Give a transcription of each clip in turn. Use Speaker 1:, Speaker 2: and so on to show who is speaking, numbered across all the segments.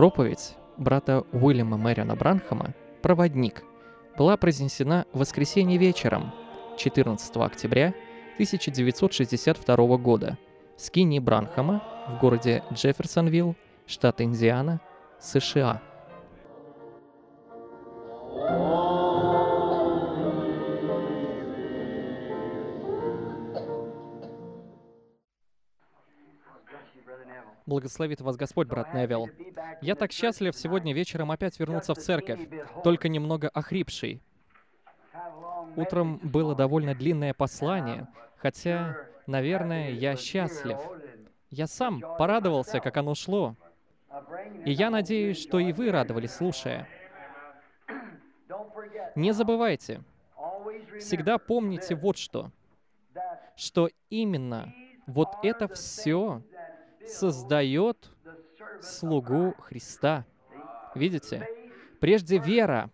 Speaker 1: Проповедь брата Уильяма Мэриона Бранхама «Проводник» была произнесена в воскресенье вечером, 14 октября 1962 года в скинии Бранхама в городе Джефферсонвилл, штат Индиана, США. Благословит вас Господь, брат Невилл. Я так счастлив сегодня вечером опять вернуться в церковь, только немного охрипший. Утром было довольно длинное послание, хотя, наверное, я счастлив. Я сам порадовался, как оно шло. И я надеюсь, что и вы радовались, слушая. Не забывайте, всегда помните вот что именно вот это все создает слугу Христа. Видите? Прежде вера,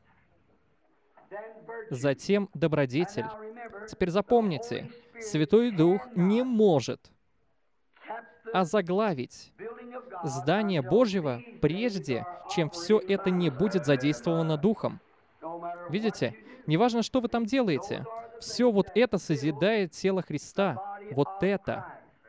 Speaker 1: затем добродетель. Теперь запомните, Святой Дух не может озаглавить здание Божьего, прежде чем все это не будет задействовано Духом. Видите? Неважно, что вы там делаете, все вот это созидает тело Христа. Вот это.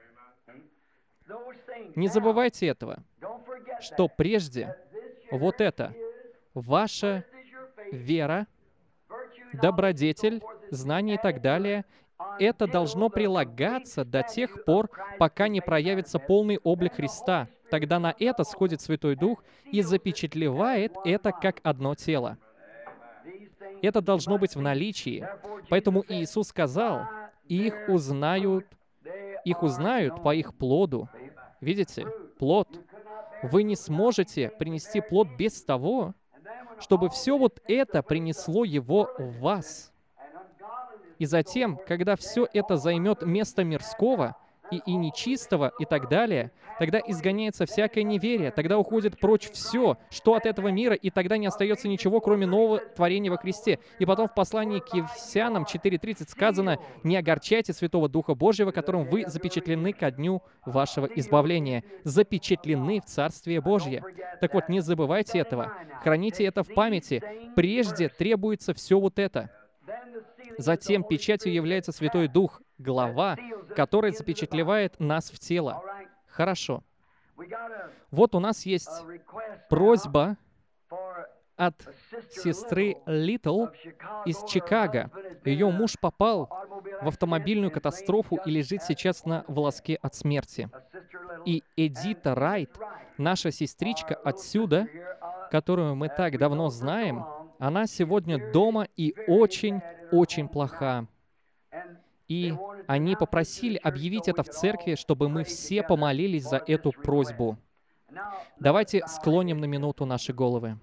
Speaker 1: Не забывайте этого, что прежде вот это ваша вера, добродетель, знание и так далее, это должно прилагаться до тех пор, пока не проявится полный облик Христа. Тогда на это сходит Святой Дух и запечатлевает это как одно тело. Это должно быть в наличии. Поэтому Иисус сказал, их узнают по их плоду. Видите? Плод. Вы не сможете принести плод без того, чтобы все вот это принесло его в вас. И затем, когда все это займет место мирского и нечистого и так далее, тогда изгоняется всякое неверие, тогда уходит прочь все, что от этого мира, и тогда не остается ничего, кроме нового творения во Христе. И потом в послании к Ефесянам 4:30 сказано: «Не огорчайте Святого Духа Божьего, которым вы запечатлены ко дню вашего избавления». Запечатлены в Царствие Божье. Так вот, не забывайте этого. Храните это в памяти. Прежде требуется все вот это. Затем печатью является Святой Дух, глава, который запечатлевает нас в тело. Хорошо. Вот у нас есть просьба от сестры Литл из Чикаго. Ее муж попал в автомобильную катастрофу и лежит сейчас на волоске от смерти. И Эдита Райт, наша сестричка отсюда, которую мы так давно знаем, она сегодня дома и очень плоха. И они попросили объявить это в церкви, чтобы мы все помолились за эту просьбу. Давайте склоним на минуту наши головы.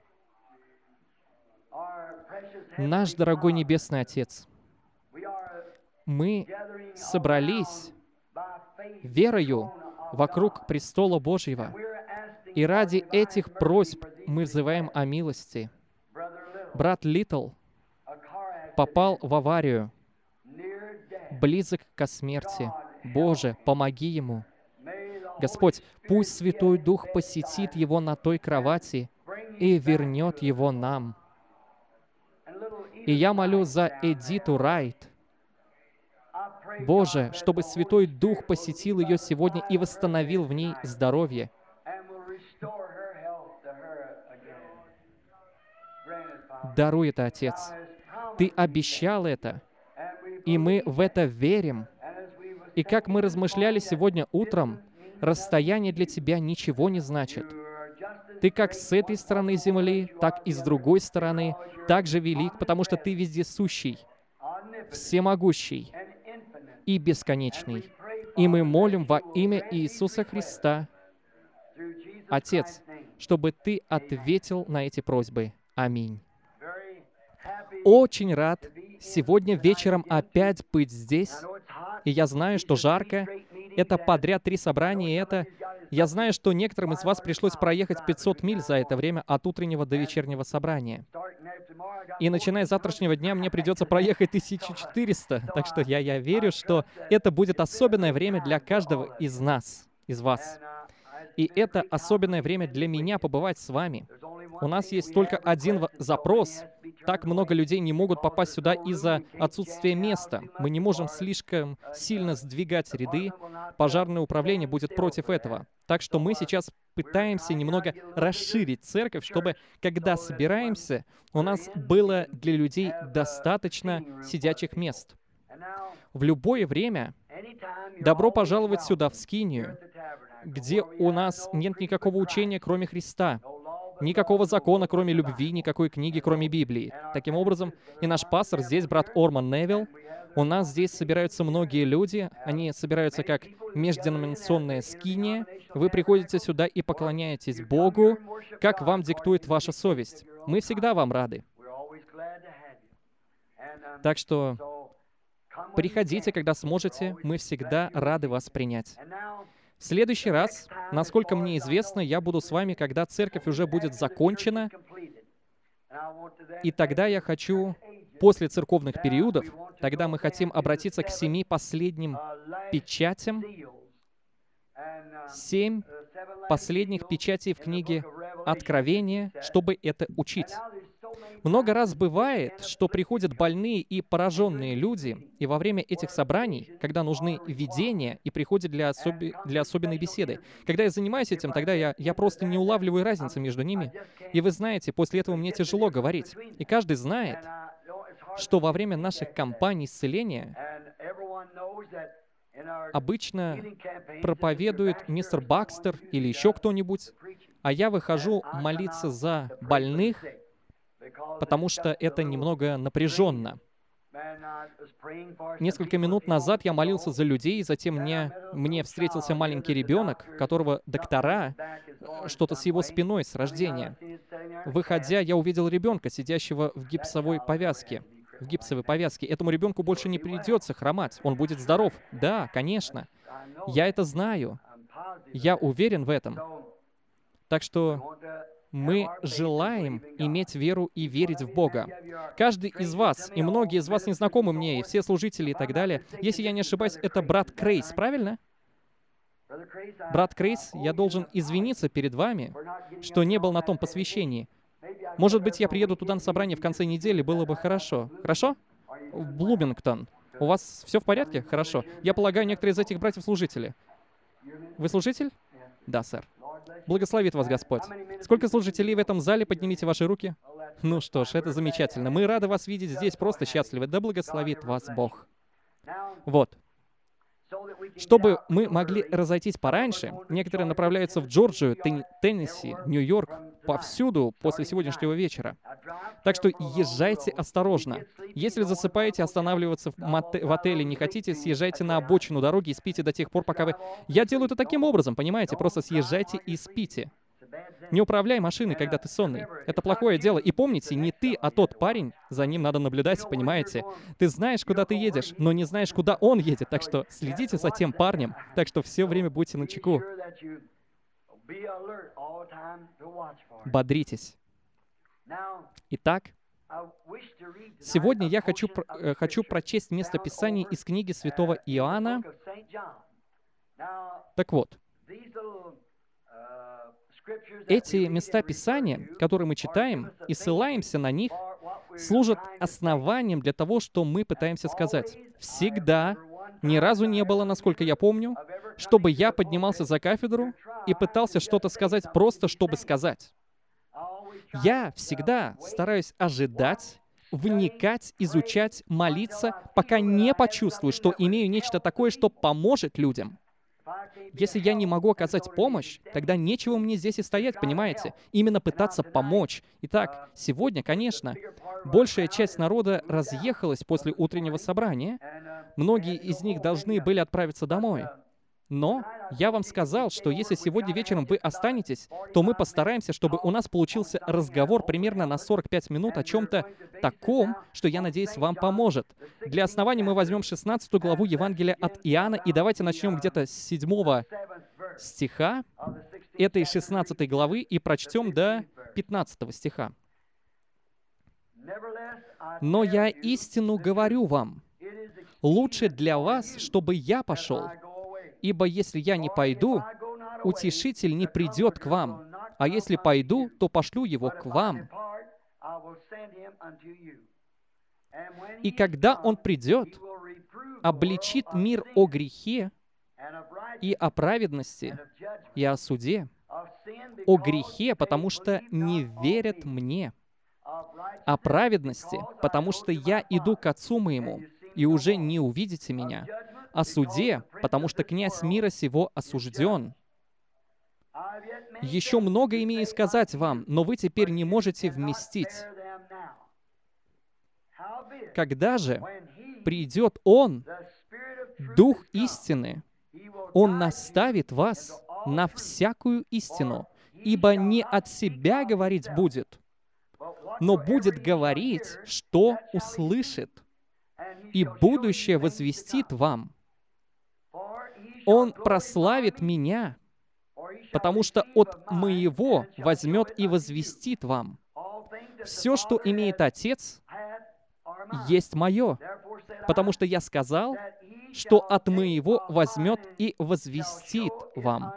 Speaker 1: Наш дорогой Небесный Отец, мы собрались верою вокруг престола Божьего, и ради этих просьб мы взываем о милости. Брат Литл попал в аварию, близок ко смерти. Боже, помоги ему. Господь, пусть Святой Дух посетит его на той кровати и вернет его нам. И я молю за Эдиту Райт. Боже, чтобы Святой Дух посетил ее сегодня и восстановил в ней здоровье. Даруй это, Отец. Ты обещал это, и мы в это верим. И как мы размышляли сегодня утром, расстояние для Тебя ничего не значит. Ты как с этой стороны земли, так и с другой стороны, так же велик, потому что Ты вездесущий, всемогущий и бесконечный. И мы молим во имя Иисуса Христа, Отец, чтобы Ты ответил на эти просьбы. Аминь. Очень рад сегодня вечером опять быть здесь. И я знаю, что жарко. Это подряд 3 собрания, и это... Я знаю, что некоторым из вас пришлось проехать 500 миль за это время от утреннего до вечернего собрания. И начиная с завтрашнего дня мне придется проехать 1400. Так что я верю, что это будет особенное время для каждого из нас, из вас. И это особенное время для меня побывать с вами. У нас есть только один запрос. Так много людей не могут попасть сюда из-за отсутствия места. Мы не можем слишком сильно сдвигать ряды. Пожарное управление будет против этого. Так что мы сейчас пытаемся немного расширить церковь, чтобы, когда собираемся, у нас было для людей достаточно сидячих мест. В любое время добро пожаловать сюда, в Скинию, где у нас нет никакого учения, кроме Христа, никакого закона, кроме любви, никакой книги, кроме Библии. Таким образом, и наш пастор здесь, брат Орман Невилл, у нас здесь собираются многие люди, они собираются как межденоминационная скиния. Вы приходите сюда и поклоняетесь Богу, как вам диктует ваша совесть. Мы всегда вам рады. Так что приходите, когда сможете, мы всегда рады вас принять. В следующий раз, насколько мне известно, я буду с вами, когда церковь уже будет закончена, и тогда я хочу, после церковных периодов, тогда мы хотим обратиться к 7 последним печатям, 7 последних печатей в книге Откровения, чтобы это учить. Много раз бывает, что приходят больные и пораженные люди, и во время этих собраний, когда нужны видения, и приходят для особенной беседы. Когда я занимаюсь этим, тогда я просто не улавливаю разницы между ними. И вы знаете, после этого мне тяжело говорить. И каждый знает, что во время наших кампаний исцеления обычно проповедует мистер Бакстер или еще кто-нибудь, а я выхожу молиться за больных, потому что это немного напряженно. Несколько минут назад я молился за людей, и затем мне встретился маленький ребенок, которого доктора, что-то с его спиной с рождения. Выходя, я увидел ребенка, сидящего в гипсовой повязке. Этому ребенку больше не придется хромать, он будет здоров. Да, конечно. Я это знаю. Я уверен в этом. Так что мы желаем иметь веру и верить в Бога. Каждый из вас, и многие из вас не знакомы мне, и все служители и так далее, если я не ошибаюсь, это брат Крейс, правильно? Брат Крейс, я должен извиниться перед вами, что не был на том посвящении. Может быть, я приеду туда на собрание в конце недели, было бы хорошо. Хорошо? В Блумингтон. У вас все в порядке? Хорошо. Я полагаю, некоторые из этих братьев служители. Вы служитель? Да, сэр. Благословит вас Господь. Сколько служителей в этом зале? Поднимите ваши руки. Ну что ж, это замечательно. Мы рады вас видеть здесь, просто счастливы. Да благословит вас Бог. Вот. Чтобы мы могли разойтись пораньше, некоторые направляются в Джорджию, Теннесси, Нью-Йорк, повсюду после сегодняшнего вечера. Так что езжайте осторожно. Если засыпаете, останавливаться в отеле не хотите, съезжайте на обочину дороги и спите до тех пор, пока вы... Я делаю это таким образом, понимаете? Просто съезжайте и спите. Не управляй машиной, когда ты сонный. Это плохое дело. И помните, не ты, а тот парень, за ним надо наблюдать, понимаете? Ты знаешь, куда ты едешь, но не знаешь, куда он едет. Так что следите за тем парнем. Так что все время будьте начеку. Бодритесь. Итак, сегодня я хочу прочесть местописание из книги святого Иоанна. Так вот, эти места Писания, которые мы читаем и ссылаемся на них, служат основанием для того, что мы пытаемся сказать. Всегда, ни разу не было, насколько я помню, чтобы я поднимался за кафедру и пытался что-то сказать просто, чтобы сказать. Я всегда стараюсь ожидать, вникать, изучать, молиться, пока не почувствую, что имею нечто такое, что поможет людям. Если я не могу оказать помощь, тогда нечего мне здесь и стоять, понимаете? Именно пытаться помочь. Итак, сегодня, конечно, большая часть народа разъехалась после утреннего собрания. Многие из них должны были отправиться домой. Но я вам сказал, что если сегодня вечером вы останетесь, то мы постараемся, чтобы у нас получился разговор примерно на 45 минут о чем-то таком, что, я надеюсь, вам поможет. Для основания мы возьмем 16 главу Евангелия от Иоанна, и давайте начнем где-то с 7 стиха этой 16 главы и прочтем до 15 стиха. «Но я истину говорю вам, лучше для вас, чтобы я пошел. Ибо если я не пойду, утешитель не придет к вам, а если пойду, то пошлю его к вам. И когда он придет, обличит мир о грехе и о праведности, и о суде. О грехе, потому что не верят мне. О праведности, потому что я иду к Отцу моему, и уже не увидите меня. О суде, потому что князь мира сего осужден. Еще много имею сказать вам, но вы теперь не можете вместить. Когда же придет Он, Дух истины, Он наставит вас на всякую истину, ибо не от себя говорить будет, но будет говорить, что услышит, и будущее возвестит вам. Он прославит Меня, потому что от Моего возьмет и возвестит вам. Все, что имеет Отец, есть Мое, потому что Я сказал, что от Моего возьмет и возвестит вам.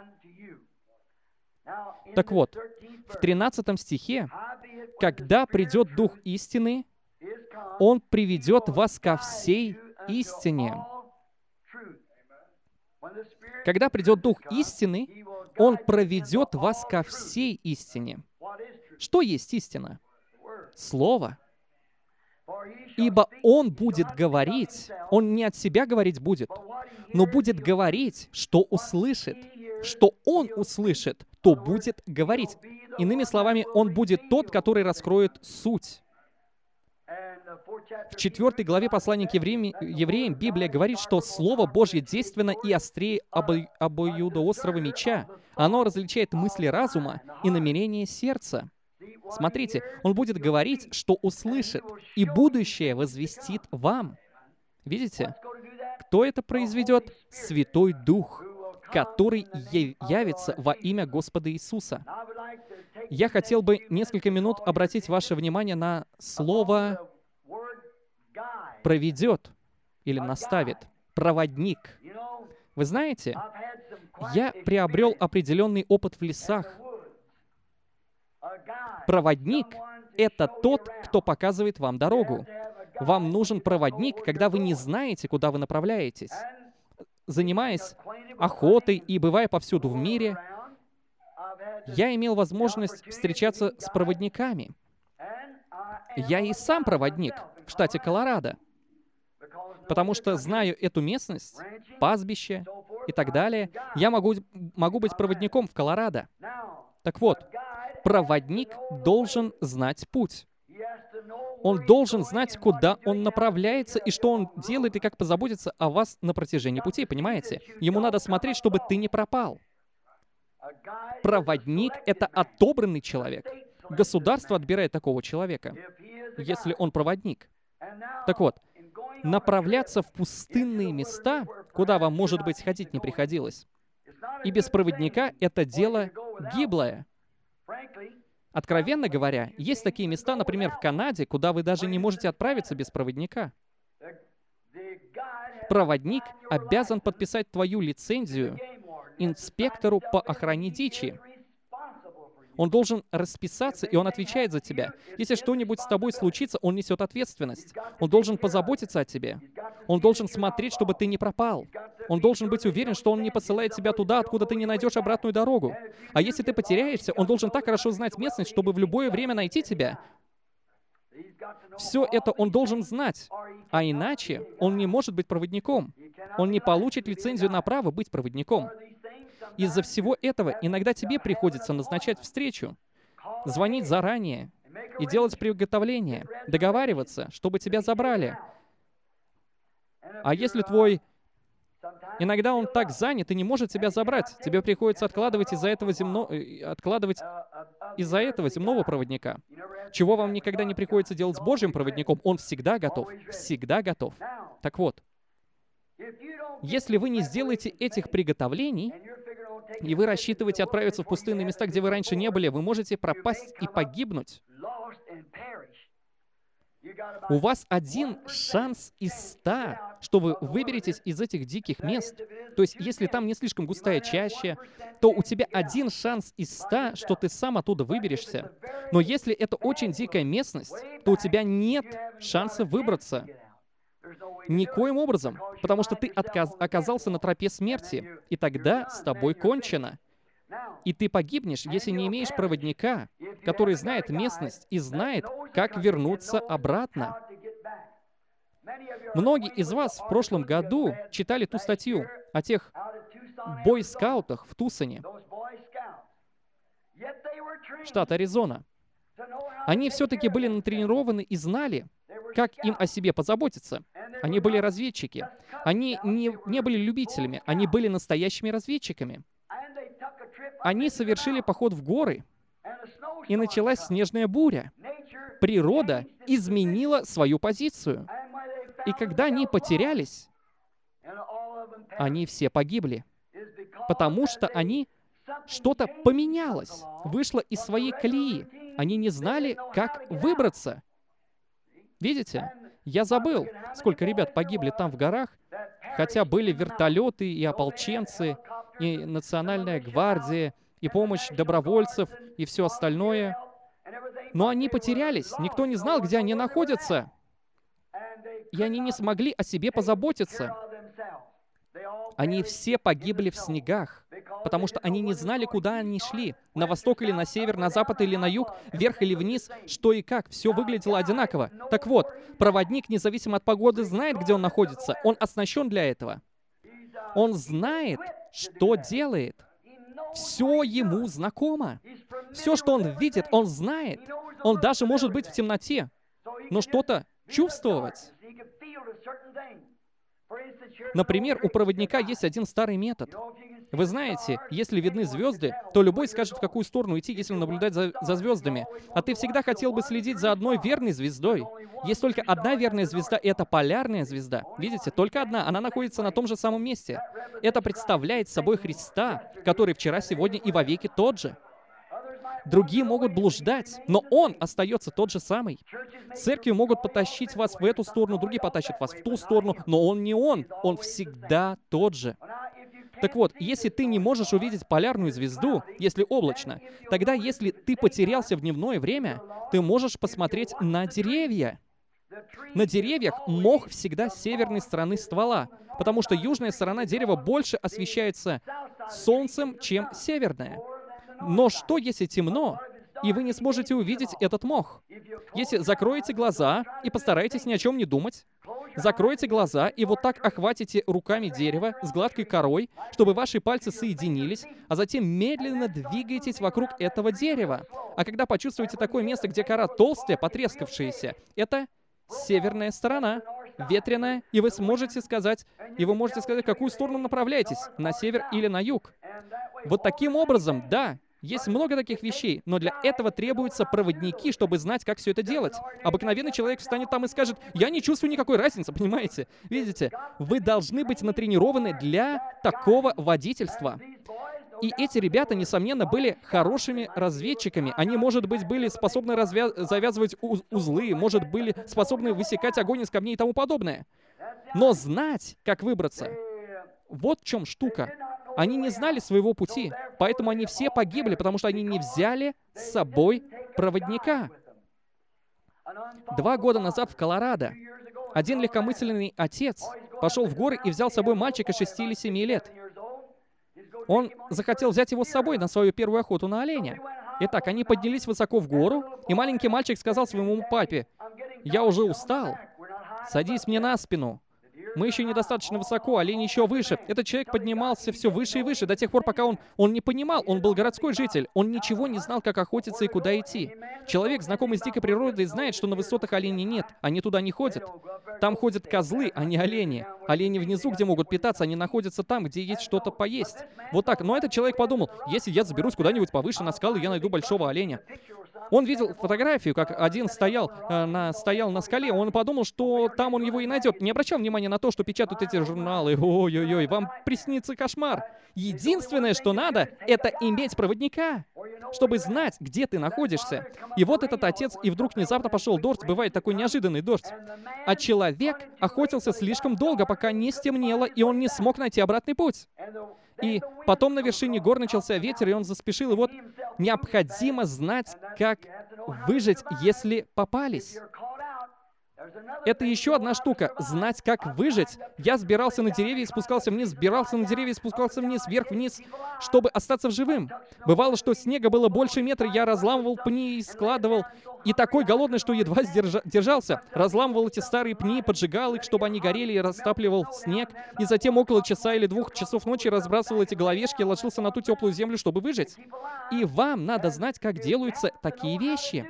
Speaker 1: Так вот, в 13 стихе, когда придет Дух истины, Он приведет вас ко всей истине. Когда придет Дух истины, Он проведет вас ко всей истине. Что есть истина? Слово. Ибо Он будет говорить, Он не от себя говорить будет, но будет говорить, что услышит. Что Он услышит, то будет говорить. Иными словами, Он будет тот, который раскроет суть. В 4 главе послания к евреям Библия говорит, что Слово Божье действенно и острее обоюдоострого меча. Оно различает мысли разума и намерения сердца. Смотрите, Он будет говорить, что услышит, и будущее возвестит вам. Видите? Кто это произведет? Святой Дух, который явится во имя Господа Иисуса. Я хотел бы несколько минут обратить ваше внимание на слово «проведет» или «наставит», «проводник». Вы знаете, я приобрел определенный опыт в лесах. Проводник — это тот, кто показывает вам дорогу. Вам нужен проводник, когда вы не знаете, куда вы направляетесь. Занимаясь охотой и бывая повсюду в мире, я имел возможность встречаться с проводниками. Я и сам проводник в штате Колорадо, потому что знаю эту местность, пастбище и так далее. Я могу быть проводником в Колорадо. Так вот, проводник должен знать путь. Он должен знать, куда он направляется, и что он делает, и как позаботиться о вас на протяжении пути, понимаете? Ему надо смотреть, чтобы ты не пропал. Проводник — это отобранный человек. Государство отбирает такого человека, если он проводник. Так вот, направляться в пустынные места, куда вам, может быть, ходить не приходилось, и без проводника — это дело гиблое. Откровенно говоря, есть такие места, например, в Канаде, куда вы даже не можете отправиться без проводника. Проводник обязан подписать твою лицензию инспектору по охране дичи. Он должен расписаться, и он отвечает за тебя. Если что-нибудь с тобой случится, он несет ответственность. Он должен позаботиться о тебе. Он должен смотреть, чтобы ты не пропал. Он должен быть уверен, что он не посылает тебя туда, откуда ты не найдешь обратную дорогу. А если ты потеряешься, он должен так хорошо знать местность, чтобы в любое время найти тебя. Все это он должен знать. А иначе он не может быть проводником. Он не получит лицензию на право быть проводником. Из-за всего этого иногда тебе приходится назначать встречу, звонить заранее и делать приготовления, договариваться, чтобы тебя забрали. А если твой... Иногда он так занят и не может тебя забрать, тебе приходится откладывать из-за этого земного проводника. Чего вам никогда не приходится делать с Божьим проводником, он всегда готов. Всегда готов. Так вот, если вы не сделаете этих приготовлений, и вы рассчитываете отправиться в пустынные места, где вы раньше не были, вы можете пропасть и погибнуть. У вас один шанс из 100 что вы выберетесь из этих диких мест. То есть, если там не слишком густая чаща, то у тебя 1 шанс из 100, что ты сам оттуда выберешься. Но если это очень дикая местность, то у тебя нет шанса выбраться. Никоим образом, потому что ты оказался на тропе смерти, и тогда с тобой кончено. И ты погибнешь, если не имеешь проводника, который знает местность и знает, как вернуться обратно. Многие из вас в прошлом году читали ту статью о тех бойскаутах в Тусоне, штат Аризона. Они все-таки были натренированы и знали, как им о себе позаботиться. Они были разведчики. Они не были любителями, они были настоящими разведчиками. Они совершили поход в горы, и началась снежная буря. Природа изменила свою позицию. И когда они потерялись, они все погибли, потому что что-то поменялось, вышло из своей колеи. Они не знали, как выбраться. Видите? Я забыл, сколько ребят погибли там в горах, хотя были вертолеты и ополченцы, и Национальная гвардия, и помощь добровольцев, и все остальное. Но они потерялись, никто не знал, где они находятся. И они не смогли о себе позаботиться. Они все погибли в снегах, потому что они не знали, куда они шли. На восток или на север, на запад или на юг, вверх или вниз, что и как. Все выглядело одинаково. Так вот, проводник, независимо от погоды, знает, где он находится. Он оснащен для этого. Он знает, что делает. Все ему знакомо. Все, что он видит, он знает. Он даже может быть в темноте, но что-то чувствовать. Например, у проводника есть один старый метод. Вы знаете, если видны звезды, то любой скажет, в какую сторону идти, если наблюдать за звездами. А ты всегда хотел бы следить за одной верной звездой. Есть только одна верная звезда, и это полярная звезда. Видите, только одна. Она находится на том же самом месте. Это представляет собой Христа, который вчера, сегодня и вовеки тот же. Другие могут блуждать, но Он остается тот же самый. Церкви могут потащить вас в эту сторону, другие потащат вас в ту сторону, но Он не Он. Он всегда тот же. Так вот, если ты не можешь увидеть полярную звезду, если облачно, тогда если ты потерялся в дневное время, ты можешь посмотреть на деревья. На деревьях мох всегда с северной стороны ствола, потому что южная сторона дерева больше освещается солнцем, чем северная. Но что, если темно, и вы не сможете увидеть этот мох? Если закроете глаза и постарайтесь ни о чем не думать, закройте глаза и вот так охватите руками дерево с гладкой корой, чтобы ваши пальцы соединились, а затем медленно двигайтесь вокруг этого дерева. А когда почувствуете такое место, где кора толстая, потрескавшаяся, это северная сторона, ветреная, и вы можете сказать, в какую сторону направляетесь, на север или на юг. Вот таким образом, да, есть много таких вещей, но для этого требуются проводники, чтобы знать, как все это делать. Обыкновенный человек встанет там и скажет, я не чувствую никакой разницы, понимаете? Видите, вы должны быть натренированы для такого водительства. И эти ребята, несомненно, были хорошими разведчиками. Они, может быть, были способны завязывать узлы, может, были способны высекать огонь из камней и тому подобное. Но знать, как выбраться, вот в чем штука. Они не знали своего пути, поэтому они все погибли, потому что они не взяли с собой проводника. 2 года назад в Колорадо один легкомысленный отец пошел в горы и взял с собой мальчика 6 или 7 лет. Он захотел взять его с собой на свою первую охоту на оленя. Итак, они поднялись высоко в гору, и маленький мальчик сказал своему папе, «Я уже устал, садись мне на спину. Мы еще недостаточно высоко, олень еще выше». Этот человек поднимался все выше и выше, до тех пор, пока он не понимал, он был городской житель, он ничего не знал, как охотиться и куда идти. Человек, знакомый с дикой природой, знает, что на высотах оленей нет, они туда не ходят. Там ходят козлы, а не олени. Олени внизу, где могут питаться, они находятся там, где есть что-то поесть. Вот так. Но этот человек подумал, если я заберусь куда-нибудь повыше на скалы, я найду большого оленя. Он видел фотографию, как один стоял на скале, он подумал, что там он его и найдет. Не обращал внимания на то, то, что печатают эти журналы. Ой-ой-ой, вам приснится кошмар. Единственное, что надо, это иметь проводника, чтобы знать, где ты находишься. И вот этот отец, и вдруг внезапно пошел дождь, бывает такой неожиданный дождь. А человек охотился слишком долго, пока не стемнело, и он не смог найти обратный путь. И потом на вершине гор начался ветер, и он заспешил, и вот необходимо знать, как выжить, если попались. Это еще одна штука — знать, как выжить. Я сбирался на деревья и спускался вниз, сбирался на деревья и спускался вниз, вверх-вниз, чтобы остаться в живым. Бывало, что снега было больше метра, я разламывал пни и складывал. И такой голодный, что едва держался. Разламывал эти старые пни, поджигал их, чтобы они горели, и растапливал снег. И затем около часа или 2 часов ночи разбрасывал эти головешки и ложился на ту теплую землю, чтобы выжить. И вам надо знать, как делаются такие вещи.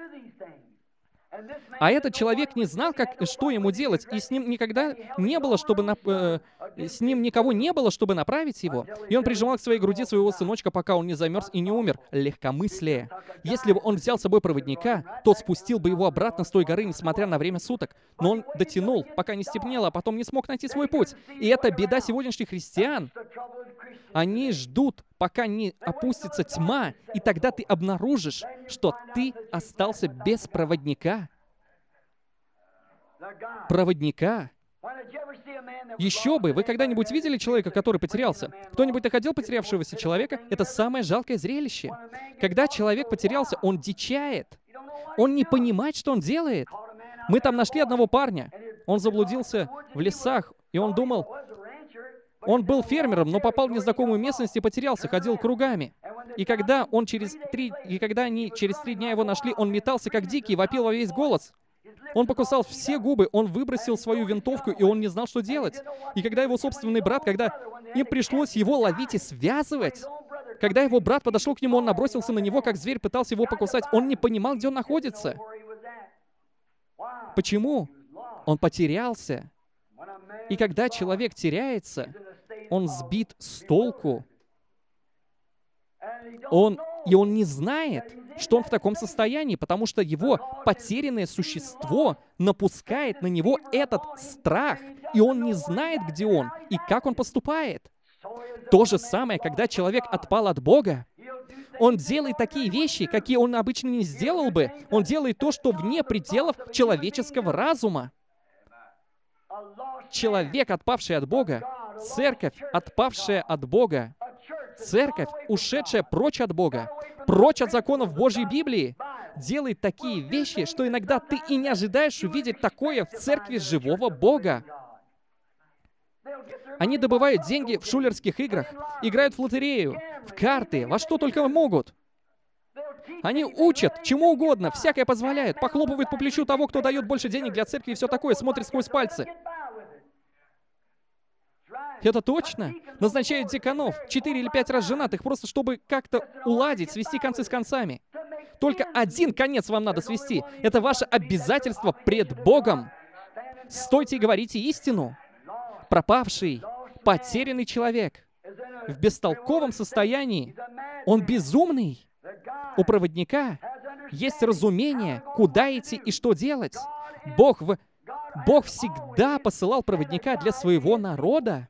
Speaker 1: А этот человек не знал, что ему делать, и с ним никогда не было, с ним никого не было, чтобы направить его. И он прижимал к своей груди своего сыночка, пока он не замерз и не умер. Легкомыслие. Если бы он взял с собой проводника, тот спустил бы его обратно с той горы, несмотря на время суток. Но он дотянул, пока не стемнело, а потом не смог найти свой путь. И это беда сегодняшних христиан. Они ждут, пока не опустится тьма, и тогда ты обнаружишь, что ты остался без проводника. Проводника. Еще бы, вы когда-нибудь видели человека, который потерялся? Кто-нибудь находил потерявшегося человека? Это самое жалкое зрелище. Когда человек потерялся, он дичает. Он не понимает, что он делает. Мы там нашли одного парня. Он заблудился в лесах, и он думал... Он был фермером, но попал в незнакомую местность и потерялся, ходил кругами. И когда они через 3 дня его нашли, он метался как дикий, вопил во весь голос. Он покусал все губы, он выбросил свою винтовку, и он не знал, что делать. И когда его собственный брат, когда им пришлось его ловить и связывать, когда его брат подошел к нему, он набросился на него, как зверь, пытался его покусать, он не понимал, где он находится. Почему? Он потерялся. И когда человек теряется, он сбит с толку. Он не знает, что он в таком состоянии, потому что его потерянное существо напускает на него этот страх, и он не знает, где он и как он поступает. То же самое, когда человек отпал от Бога, он делает такие вещи, какие он обычно не сделал бы. Он делает то, что вне пределов человеческого разума. Человек, отпавший от Бога, церковь, отпавшая от Бога, церковь, ушедшая прочь от Бога, прочь от законов Божьей Библии, делает такие вещи, что иногда ты и не ожидаешь увидеть такое в церкви живого Бога. Они добывают деньги в шулерских играх, играют в лотерею, в карты, во что только могут. Они учат чему угодно, всякое позволяют, похлопывают по плечу того, кто дает больше денег для церкви и все такое, смотрят сквозь пальцы. Это точно. Назначают деканов 4 или 5 раз женатых, просто чтобы как-то уладить, свести концы с концами. Только один конец вам надо свести. Это ваше обязательство пред Богом. Стойте и говорите истину. Пропавший, потерянный человек в бестолковом состоянии, он безумный. У проводника есть разумение, куда идти и что делать. Бог всегда посылал проводника для своего народа.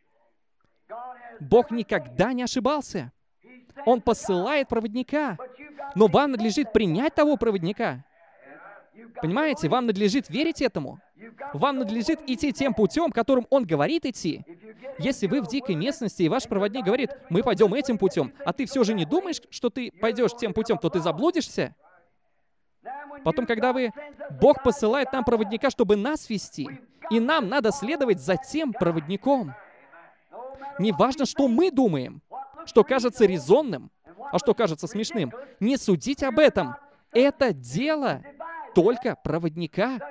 Speaker 1: Бог никогда не ошибался. Он посылает проводника. Но вам надлежит принять того проводника. Понимаете, вам надлежит верить этому. Вам надлежит идти тем путем, которым он говорит идти. Если вы в дикой местности, и ваш проводник говорит, мы пойдем этим путем, а ты все же не думаешь, что ты пойдешь тем путем, то ты заблудишься. Потом, когда Бог посылает нам проводника, чтобы нас вести, и нам надо следовать за тем проводником. Не важно, что мы думаем, что кажется резонным, а что кажется смешным. Не судить об этом. Это дело только проводника.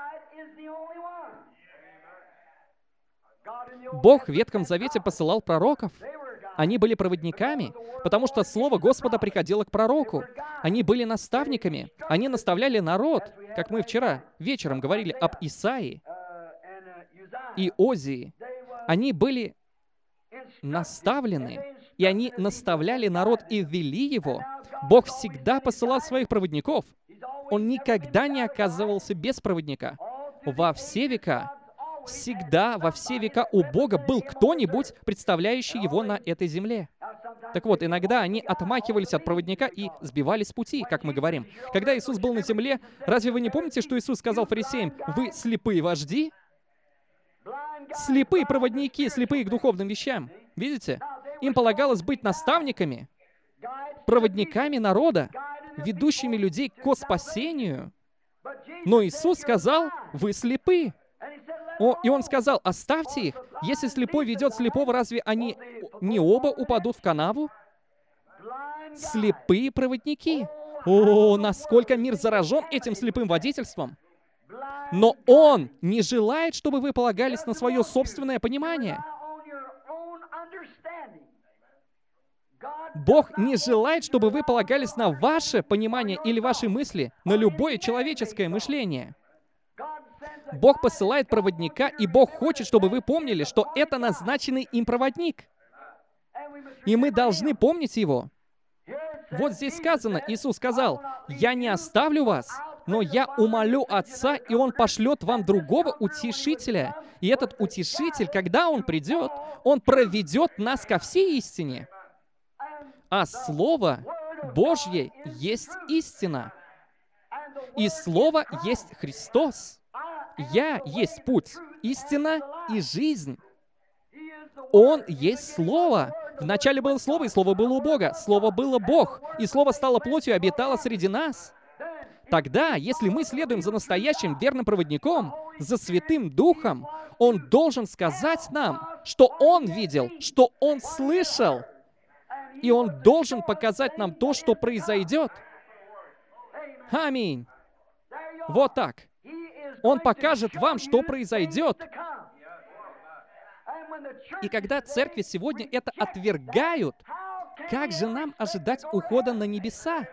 Speaker 1: Бог в Ветхом Завете посылал пророков. Они были проводниками, потому что Слово Господа приходило к пророку. Они были наставниками. Они наставляли народ, как мы вчера вечером говорили об Исаии и Озии. Они были наставлены, и они наставляли народ и вели его. Бог всегда посылал своих проводников. Он никогда не оказывался без проводника. Во все века всегда, во все века у Бога был кто-нибудь, представляющий Его на этой земле. Так вот, иногда они отмахивались от проводника и сбивались с пути, как мы говорим. Когда Иисус был на земле, разве вы не помните, что Иисус сказал фарисеям: «Вы слепые вожди?» Слепые проводники, слепые к духовным вещам. Видите? Им полагалось быть наставниками, проводниками народа, ведущими людей к спасению. Но Иисус сказал: «Вы слепы». И Он сказал: «Оставьте их. Если слепой ведет слепого, разве они не оба упадут в канаву?» Слепые проводники. О, насколько мир заражен этим слепым водительством. Но Он не желает, чтобы вы полагались на свое собственное понимание. Бог не желает, чтобы вы полагались на ваше понимание или ваши мысли, на любое человеческое мышление. Бог посылает проводника, и Бог хочет, чтобы вы помнили, что это назначенный им проводник. И мы должны помнить его. Вот здесь сказано, Иисус сказал: «Я не оставлю вас, но я умолю Отца, и Он пошлет вам другого утешителя. И этот утешитель, когда Он придет, Он проведет нас ко всей истине». А Слово Божье есть истина. И Слово есть Христос. Я есть путь, истина и жизнь. Он есть Слово. Вначале было Слово, и Слово было у Бога. Слово было Бог, и Слово стало плотью и обитало среди нас. Тогда, если мы следуем за настоящим верным проводником, за Святым Духом, Он должен сказать нам, что Он видел, что Он слышал. И Он должен показать нам то, что произойдет. Аминь. Вот так. Он покажет вам, что произойдет. И когда церкви сегодня это отвергают, как же нам ожидать ухода на небеса?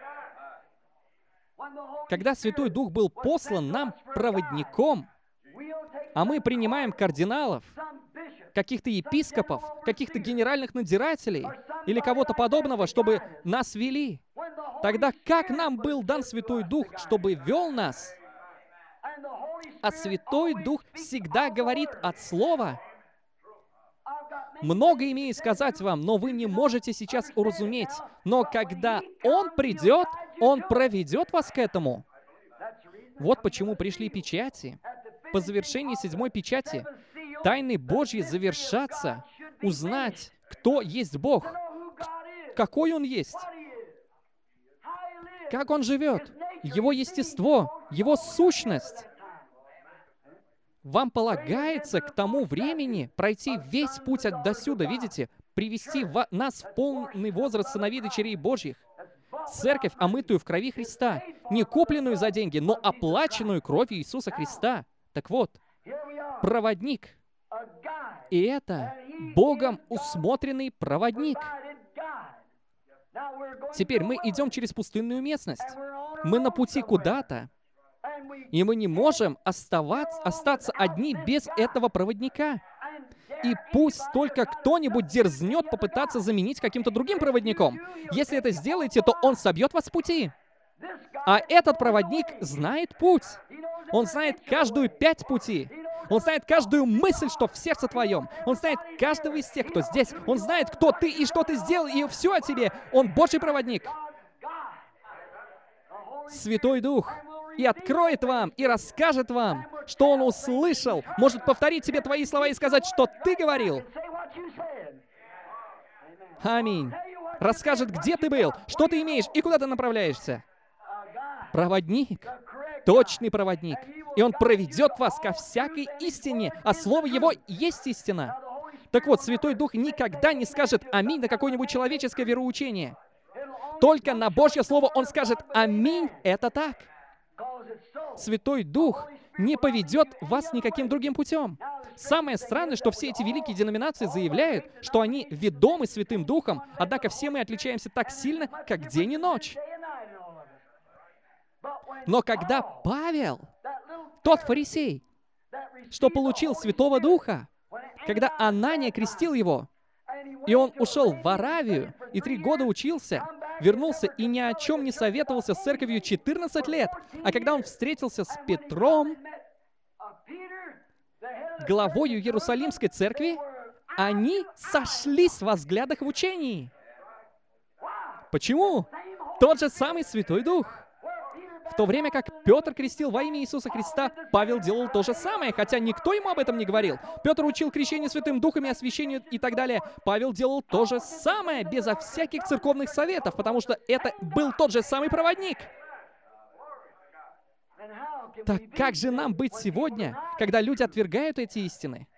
Speaker 1: Когда Святой Дух был послан нам проводником, а мы принимаем кардиналов, каких-то епископов, каких-то генеральных надзирателей или кого-то подобного, чтобы нас вели, тогда как нам был дан Святой Дух, чтобы вел нас? А Святой Дух всегда говорит от Слова. Много имею сказать вам, но вы не можете сейчас уразуметь. Но когда Он придет, Он проведет вас к этому. Вот почему пришли печати. По завершении 7-й печати тайны Божьи завершатся. Узнать, кто есть Бог, какой Он есть, как Он живет, Его естество, Его сущность. Вам полагается к тому времени пройти весь путь досюда, видите, привести нас в полный возраст сыновей и дочерей Божьих. Церковь, омытую в крови Христа, не купленную за деньги, но оплаченную кровью Иисуса Христа. Так вот, проводник. И это Богом усмотренный проводник. Теперь мы идем через пустынную местность. Мы на пути куда-то. И мы не можем остаться одни без этого проводника. И пусть только кто-нибудь дерзнет попытаться заменить каким-то другим проводником. Если это сделаете, то он собьет вас с пути. А этот проводник знает путь. Он знает каждую 5 путей. Он знает каждую мысль, что в сердце твоем. Он знает каждого из тех, кто здесь. Он знает, кто ты и что ты сделал, и все о тебе. Он Божий проводник. Святой Дух. И откроет вам, и расскажет вам, что Он услышал. Может повторить тебе твои слова и сказать, что ты говорил. Аминь. Расскажет, где ты был, что ты имеешь и куда ты направляешься. Проводник. Точный проводник. И Он проведет вас ко всякой истине, а Слово Его есть истина. Так вот, Святой Дух никогда не скажет «Аминь» на какое-нибудь человеческое вероучение. Только на Божье Слово Он скажет «Аминь, это так». Святой Дух не поведет вас никаким другим путем. Самое странное, что все эти великие деноминации заявляют, что они ведомы Святым Духом, однако все мы отличаемся так сильно, как день и ночь. Но когда Павел, тот фарисей, что получил Святого Духа, когда Анания крестил его, и он ушел в Аравию, и 3 года учился, вернулся и ни о чем не советовался с церковью 14 лет. А когда он встретился с Петром, главою Иерусалимской церкви, они сошлись во взглядах в учении. Почему? Тот же самый Святой Дух. В то время как Петр крестил во имя Иисуса Христа, Павел делал то же самое, хотя никто ему об этом не говорил. Петр учил крещению Святым Духом и освящению и так далее. Павел делал то же самое, безо всяких церковных советов, потому что это был тот же самый проводник. Так как же нам быть сегодня, когда люди отвергают эти истины?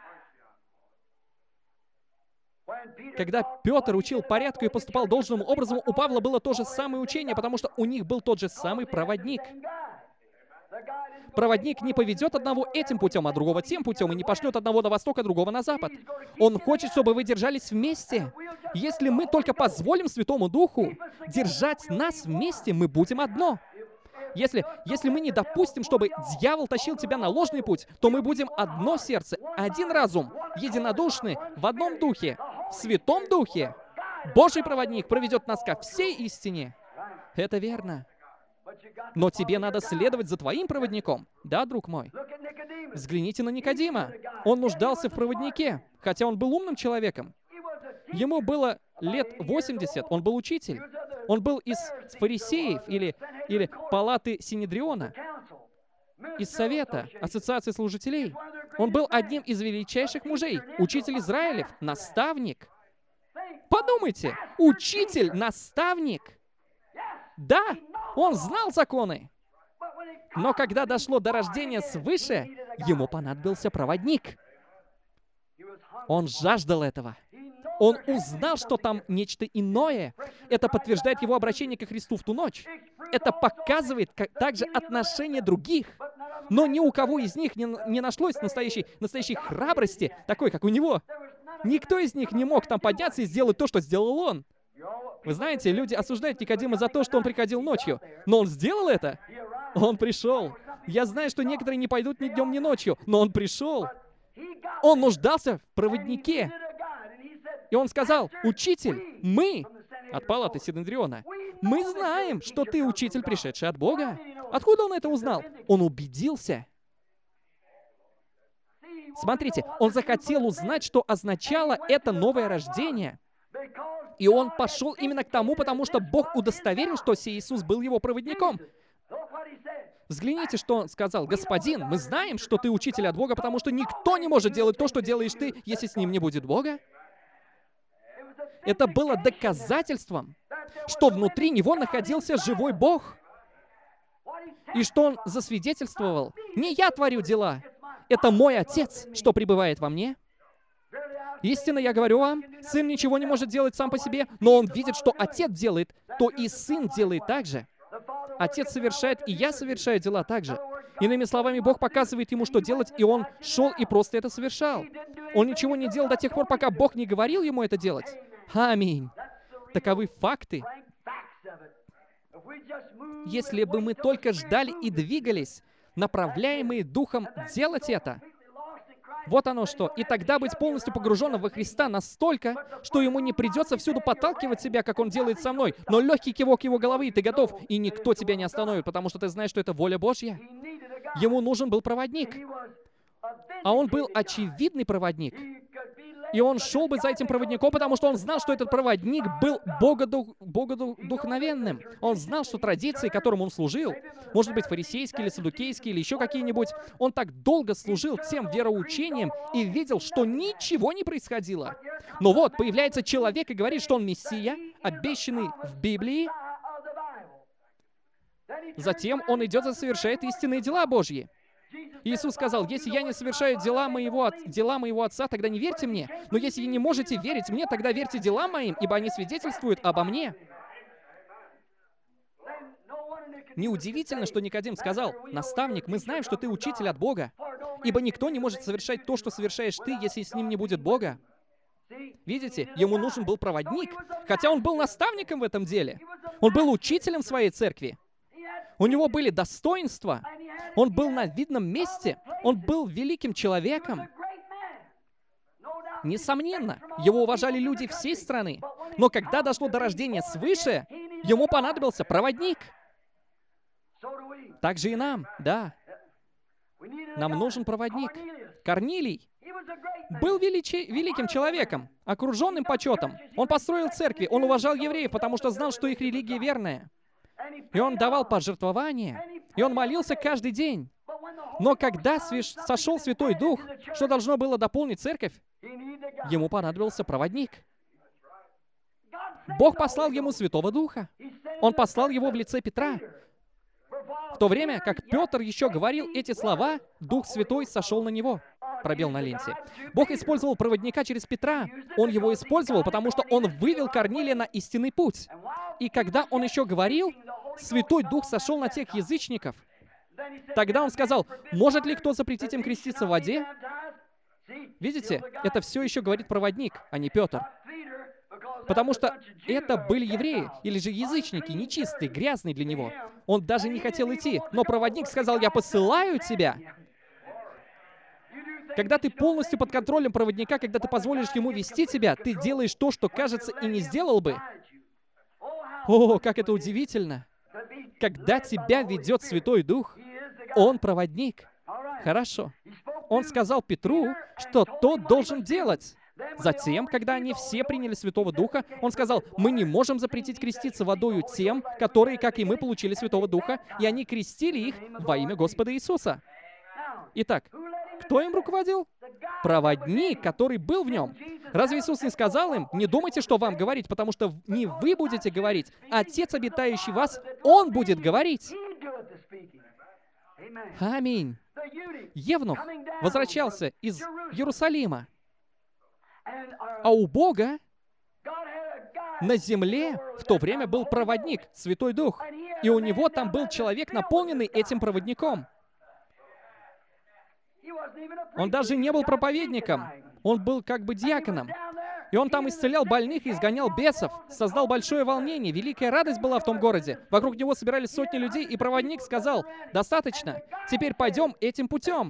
Speaker 1: Когда Петр учил порядку и поступал должным образом, у Павла было то же самое учение, потому что у них был тот же самый проводник. Проводник не поведет одного этим путем, а другого тем путем, и не пошлет одного на восток, а другого на запад. Он хочет, чтобы вы держались вместе. Если мы только позволим Святому Духу держать нас вместе, мы будем одно. Если мы не допустим, чтобы дьявол тащил тебя на ложный путь, то мы будем одно сердце, один разум, единодушны, в одном духе, в Святом Духе. Божий проводник проведет нас ко всей истине. Это верно. Но тебе надо следовать за твоим проводником. Да, друг мой? Взгляните на Никодима. Он нуждался в проводнике, хотя он был умным человеком. Ему было лет 80, он был учитель. Он был из фарисеев или палаты Синедриона, из совета, ассоциации служителей. Он был одним из величайших мужей, учитель Израилев, наставник. Подумайте, учитель, наставник. Да, он знал законы. Но когда дошло до рождения свыше, ему понадобился проводник. Он жаждал этого. Он узнал, что там нечто иное. Это подтверждает его обращение ко Христу в ту ночь. Это показывает также отношение других. Но ни у кого из них не нашлось настоящей храбрости, такой, как у него. Никто из них не мог там подняться и сделать то, что сделал он. Вы знаете, люди осуждают Никодима за то, что он приходил ночью. Но он сделал это. Он пришел. Я знаю, что некоторые не пойдут ни днем, ни ночью, но он пришел. Он нуждался в проводнике. И он сказал: «Учитель, мы, от палаты Синедриона, мы знаем, что ты учитель, пришедший от Бога». Откуда он это узнал? Он убедился. Смотрите, он захотел узнать, что означало это новое рождение. И он пошел именно к тому, потому что Бог удостоверил, что сей Иисус был его проводником. Взгляните, что он сказал: «Господин, мы знаем, что ты учитель от Бога, потому что никто не может делать то, что делаешь ты, если с ним не будет Бога». Это было доказательством, что внутри него находился живой Бог. И что он засвидетельствовал: «Не я творю дела, это мой Отец, что пребывает во мне». Истинно я говорю вам, Сын ничего не может делать сам по себе, но он видит, что Отец делает, то и Сын делает так же. Отец совершает, и я совершаю дела так же. Иными словами, Бог показывает ему, что делать, и он шел и просто это совершал. Он ничего не делал до тех пор, пока Бог не говорил ему это делать. Аминь. Таковы факты. Если бы мы только ждали и двигались, направляемые Духом делать это, вот оно что. И тогда быть полностью погруженным во Христа настолько, что ему не придется всюду подталкивать себя, как он делает со мной, но легкий кивок его головы, и ты готов, и никто тебя не остановит, потому что ты знаешь, что это воля Божья. Ему нужен был проводник. А он был очевидный проводник. И он шел бы за этим проводником, потому что он знал, что этот проводник был богодухновенным. Он знал, что традиции, которым он служил, может быть, фарисейские или саддукейские, или еще какие-нибудь, он так долго служил тем вероучением и видел, что ничего не происходило. Но вот, появляется человек и говорит, что он Мессия, обещанный в Библии. Затем он идет и совершает истинные дела Божьи. Иисус сказал: «Если я не совершаю дела моего Отца, тогда не верьте мне. Но если вы не можете верить мне, тогда верьте делам моим, ибо они свидетельствуют обо мне». Неудивительно, что Никодим сказал: «Наставник, мы знаем, что ты учитель от Бога, ибо никто не может совершать то, что совершаешь ты, если с ним не будет Бога». Видите, ему нужен был проводник, хотя он был наставником в этом деле. Он был учителем своей церкви. У него были достоинства. Он был на видном месте. Он был великим человеком. Несомненно, его уважали люди всей страны. Но когда дошло до рождения свыше, ему понадобился проводник. Так же и нам, да. Нам нужен проводник. Корнилий был великим человеком, окруженным почетом. Он построил церкви, он уважал евреев, потому что знал, что их религия верная. И он давал пожертвования, и он молился каждый день. Но когда сошел Святой Дух, что должно было дополнить церковь, ему понадобился проводник. Бог послал ему Святого Духа. Он послал его в лице Петра. В то время, как Петр еще говорил эти слова, Дух Святой сошел на него. Пробел на ленте. Бог использовал проводника через Петра. Он его использовал, потому что он вывел Корнилия на истинный путь. И когда он еще говорил, Святой Дух сошел на тех язычников. Тогда он сказал, может ли кто запретить им креститься в воде? Видите, это все еще говорит проводник, а не Петр. Потому что это были евреи, или же язычники, нечистые, грязные для него. Он даже не хотел идти, но проводник сказал, я посылаю тебя. Когда ты полностью под контролем проводника, когда ты позволишь ему вести тебя, ты делаешь то, что, кажется, и не сделал бы. О, как это удивительно! Когда тебя ведет Святой Дух, Он проводник. Хорошо. Он сказал Петру, что тот должен делать. Затем, когда они все приняли Святого Духа, он сказал, мы не можем запретить креститься водою тем, которые, как и мы, получили Святого Духа, и они крестили их во имя Господа Иисуса. Итак, кто им руководил? Проводник, который был в нем. Разве Иисус не сказал им, не думайте, что вам говорить, потому что не вы будете говорить, а Отец, обитающий в вас, Он будет говорить. Аминь. Евнух возвращался из Иерусалима, а у Бога на земле в то время был проводник, Святой Дух, и у него там был человек, наполненный этим проводником. Он даже не был проповедником, он был как бы диаконом. И он там исцелял больных и изгонял бесов, создал большое волнение, великая радость была в том городе. Вокруг него собирались сотни людей, и проводник сказал, достаточно, теперь пойдем этим путем.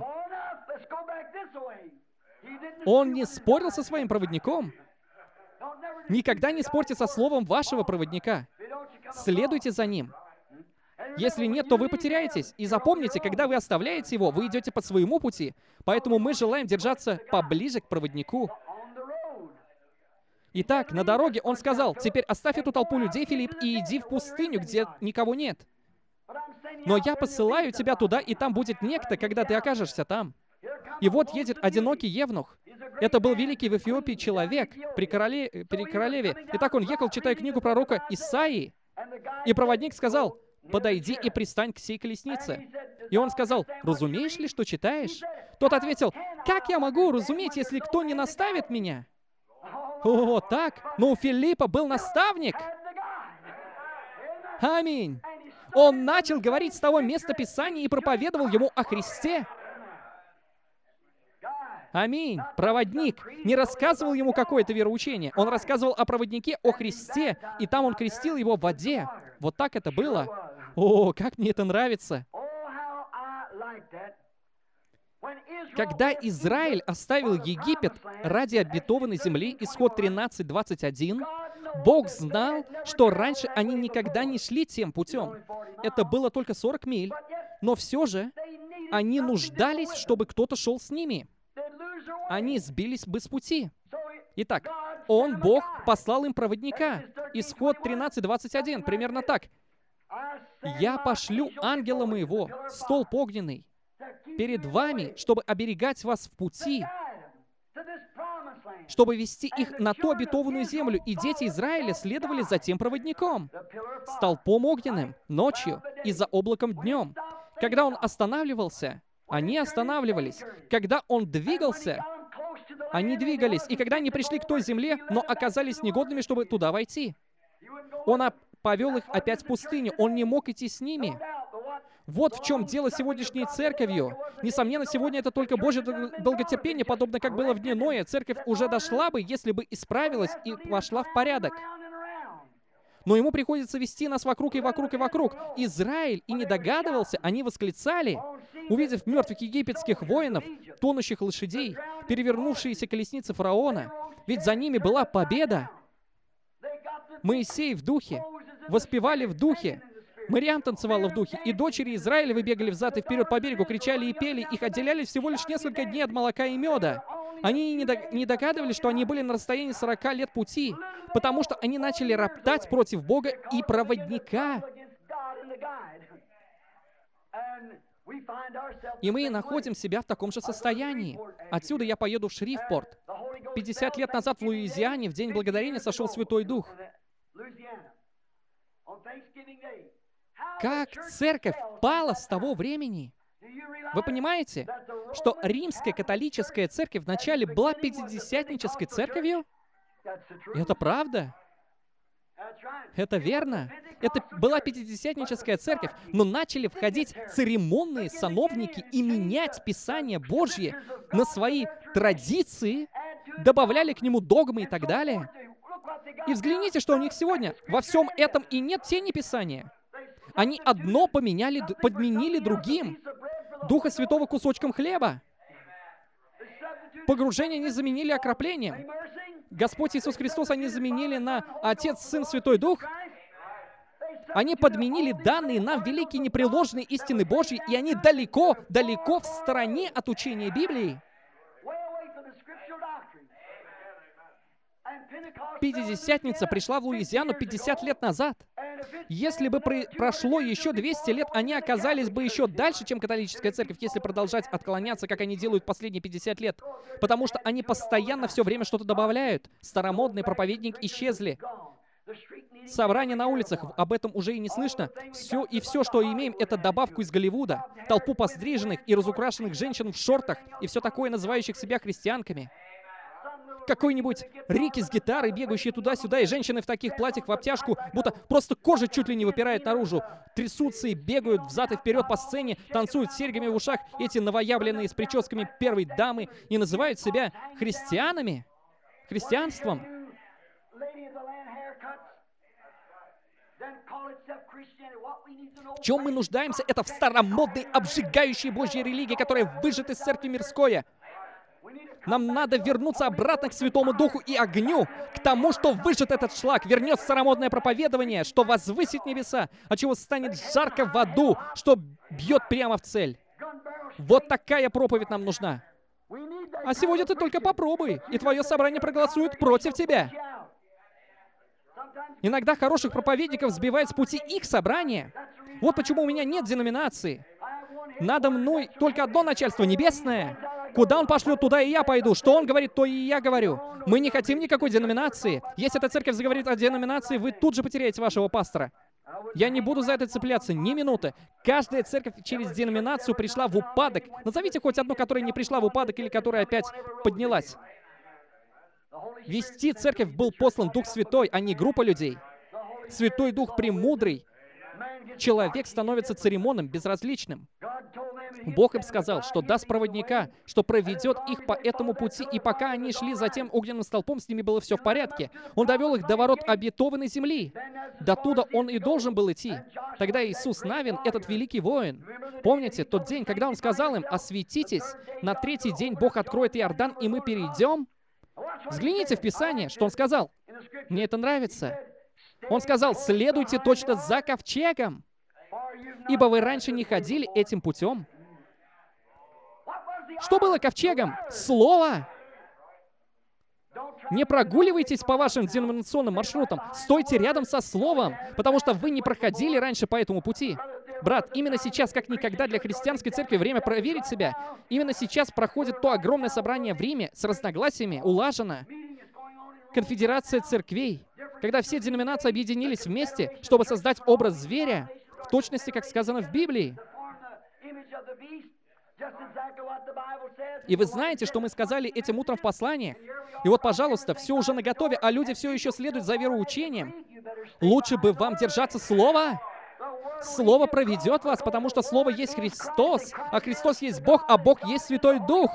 Speaker 1: Он не спорил со своим проводником. Никогда не спорьте со словом вашего проводника. Следуйте за ним. Если нет, то вы потеряетесь. И запомните, когда вы оставляете его, вы идете по своему пути. Поэтому мы желаем держаться поближе к проводнику. Итак, на дороге он сказал, «Теперь оставь эту толпу людей, Филипп, и иди в пустыню, где никого нет. Но я посылаю тебя туда, и там будет некто, когда ты окажешься там». И вот едет одинокий евнух. Это был великий в Эфиопии человек при королеве. Итак, он ехал, читая книгу пророка Исаии. И проводник сказал, «Подойди и пристань к сей колеснице». И он сказал, «Разумеешь ли, что читаешь?» Тот ответил, «Как я могу разуметь, если кто не наставит меня?» О, так? Но у Филиппа был наставник. Аминь. Он начал говорить с того места Писания и проповедовал ему о Христе. Аминь. Проводник не рассказывал ему какое-то вероучение. Он рассказывал о проводнике, о Христе, и там он крестил его в воде. Вот так это было. О, как мне это нравится. Когда Израиль оставил Египет ради обетованной земли, Исход 13:21, Бог знал, что раньше они никогда не шли тем путем. Это было только 40 миль, но все же они нуждались, чтобы кто-то шел с ними. Они сбились бы с пути. Итак, Бог, послал им проводника. Исход 13:21, примерно так. «Я пошлю ангела моего, столб огненный, перед вами, чтобы оберегать вас в пути, чтобы вести их на ту обетованную землю, и дети Израиля следовали за тем проводником, столпом огненным ночью и за облаком днем. Когда он останавливался, они останавливались. Когда он двигался, они двигались. И когда они пришли к той земле, но оказались негодными, чтобы туда войти, он повел их опять в пустыню. Он не мог идти с ними. Вот в чем дело сегодняшней церковью. Несомненно, сегодня это только Божье долготерпение, подобно как было в дни Ноя. Церковь уже дошла бы, если бы исправилась и вошла в порядок. Но ему приходится вести нас вокруг и вокруг и вокруг. Израиль и не догадывался, они восклицали, увидев мертвых египетских воинов, тонущих лошадей, перевернувшиеся колесницы фараона. Ведь за ними была победа. Моисей в духе, воспевали в духе. Мириам танцевала в духе, и дочери Израилевы бегали взад и вперед по берегу, кричали и пели, их отделяли всего лишь несколько дней от молока и меда. Они не догадывались, что они были на расстоянии 40 лет пути, потому что они начали роптать против Бога и проводника. И мы находим себя в таком же состоянии. Отсюда я поеду в Шрифпорт. 50 лет назад в Луизиане в День Благодарения сошел Святой Дух. Как церковь пала с того времени? Вы понимаете, что римская католическая церковь вначале была пятидесятнической церковью? Это правда? Это верно. Это была пятидесятническая церковь, но начали входить церемонные сановники и менять Писание Божье на свои традиции, добавляли к нему догмы и так далее. И взгляните, что у них сегодня. Во всем этом и нет тени Писания. Они одно подменили другим. Духа Святого кусочком хлеба. Погружение они заменили окроплением. Господь Иисус Христос они заменили на Отец, Сын, Святой Дух. Они подменили данные нам великие непреложные истины Божьи, и они далеко, далеко в стороне от учения Библии. Пятидесятница пришла в Луизиану 50 лет назад. Если бы прошло еще 200 лет, они оказались бы еще дальше, чем католическая церковь, если продолжать отклоняться, как они делают последние 50 лет. Потому что они постоянно все время что-то добавляют. Старомодный проповедник исчезли. Собрания на улицах, об этом уже и не слышно. Все, что имеем, это добавку из Голливуда. Толпу постриженных и разукрашенных женщин в шортах и все такое, называющих себя христианками. Какой-нибудь Рики с гитарой, бегающий туда-сюда, и женщины в таких платьях в обтяжку, будто просто кожа чуть ли не выпирает наружу, трясутся и бегают взад и вперед по сцене, танцуют с серьгами в ушах, эти новоявленные с прическами первой дамы, и называют себя христианами, христианством. В чем мы нуждаемся? Это в старомодной, обжигающей Божьей религии, которая выжжет из церкви мирское. Нам надо вернуться обратно к Святому Духу и огню, к тому, что выжжет этот шлак, вернет старомодное проповедование, что возвысит небеса, от чего станет жарко в аду, что бьет прямо в цель. Вот такая проповедь нам нужна. А сегодня ты только попробуй, и твое собрание проголосует против тебя. Иногда хороших проповедников сбивает с пути их собрания. Вот почему у меня нет деноминации. Надо мной только одно начальство, небесное. Куда он пошлет, туда и я пойду. Что он говорит, то и я говорю. Мы не хотим никакой деноминации. Если эта церковь заговорит о деноминации, вы тут же потеряете вашего пастора. Я не буду за это цепляться ни минуты. Каждая церковь через деноминацию пришла в упадок. Назовите хоть одну, которая не пришла в упадок или которая опять поднялась. Вести церковь был послан Дух Святой, а не группа людей. Святой Дух премудрый. Человек становится церемонным, безразличным. Бог им сказал, что даст проводника, что проведет их по этому пути, и пока они шли за тем огненным столпом, с ними было все в порядке. Он довел их до ворот обетованной земли. До туда он и должен был идти. Тогда Иисус Навин, этот великий воин, помните тот день, когда он сказал им: «Осветитесь, на третий день Бог откроет Иордан, и мы перейдем»? Взгляните в Писание, что он сказал. Мне это нравится. Он сказал: «Следуйте точно за ковчегом, ибо вы раньше не ходили этим путем». Что было ковчегом? Слово. Не прогуливайтесь по вашим деноминационным маршрутам. Стойте рядом со Словом, потому что вы не проходили раньше по этому пути. Брат, именно сейчас, как никогда, для христианской церкви время проверить себя. Именно сейчас проходит то огромное собрание в Риме с разногласиями, улажено. Конфедерация церквей, когда все деноминации объединились вместе, чтобы создать образ зверя, в точности, как сказано в Библии. И вы знаете, что мы сказали этим утром в посланиях? И вот, пожалуйста, все уже наготове, а люди все еще следуют за вероучением. Лучше бы вам держаться Слова. Слово проведет вас, потому что Слово есть Христос, а Христос есть Бог, а Бог есть Святой Дух.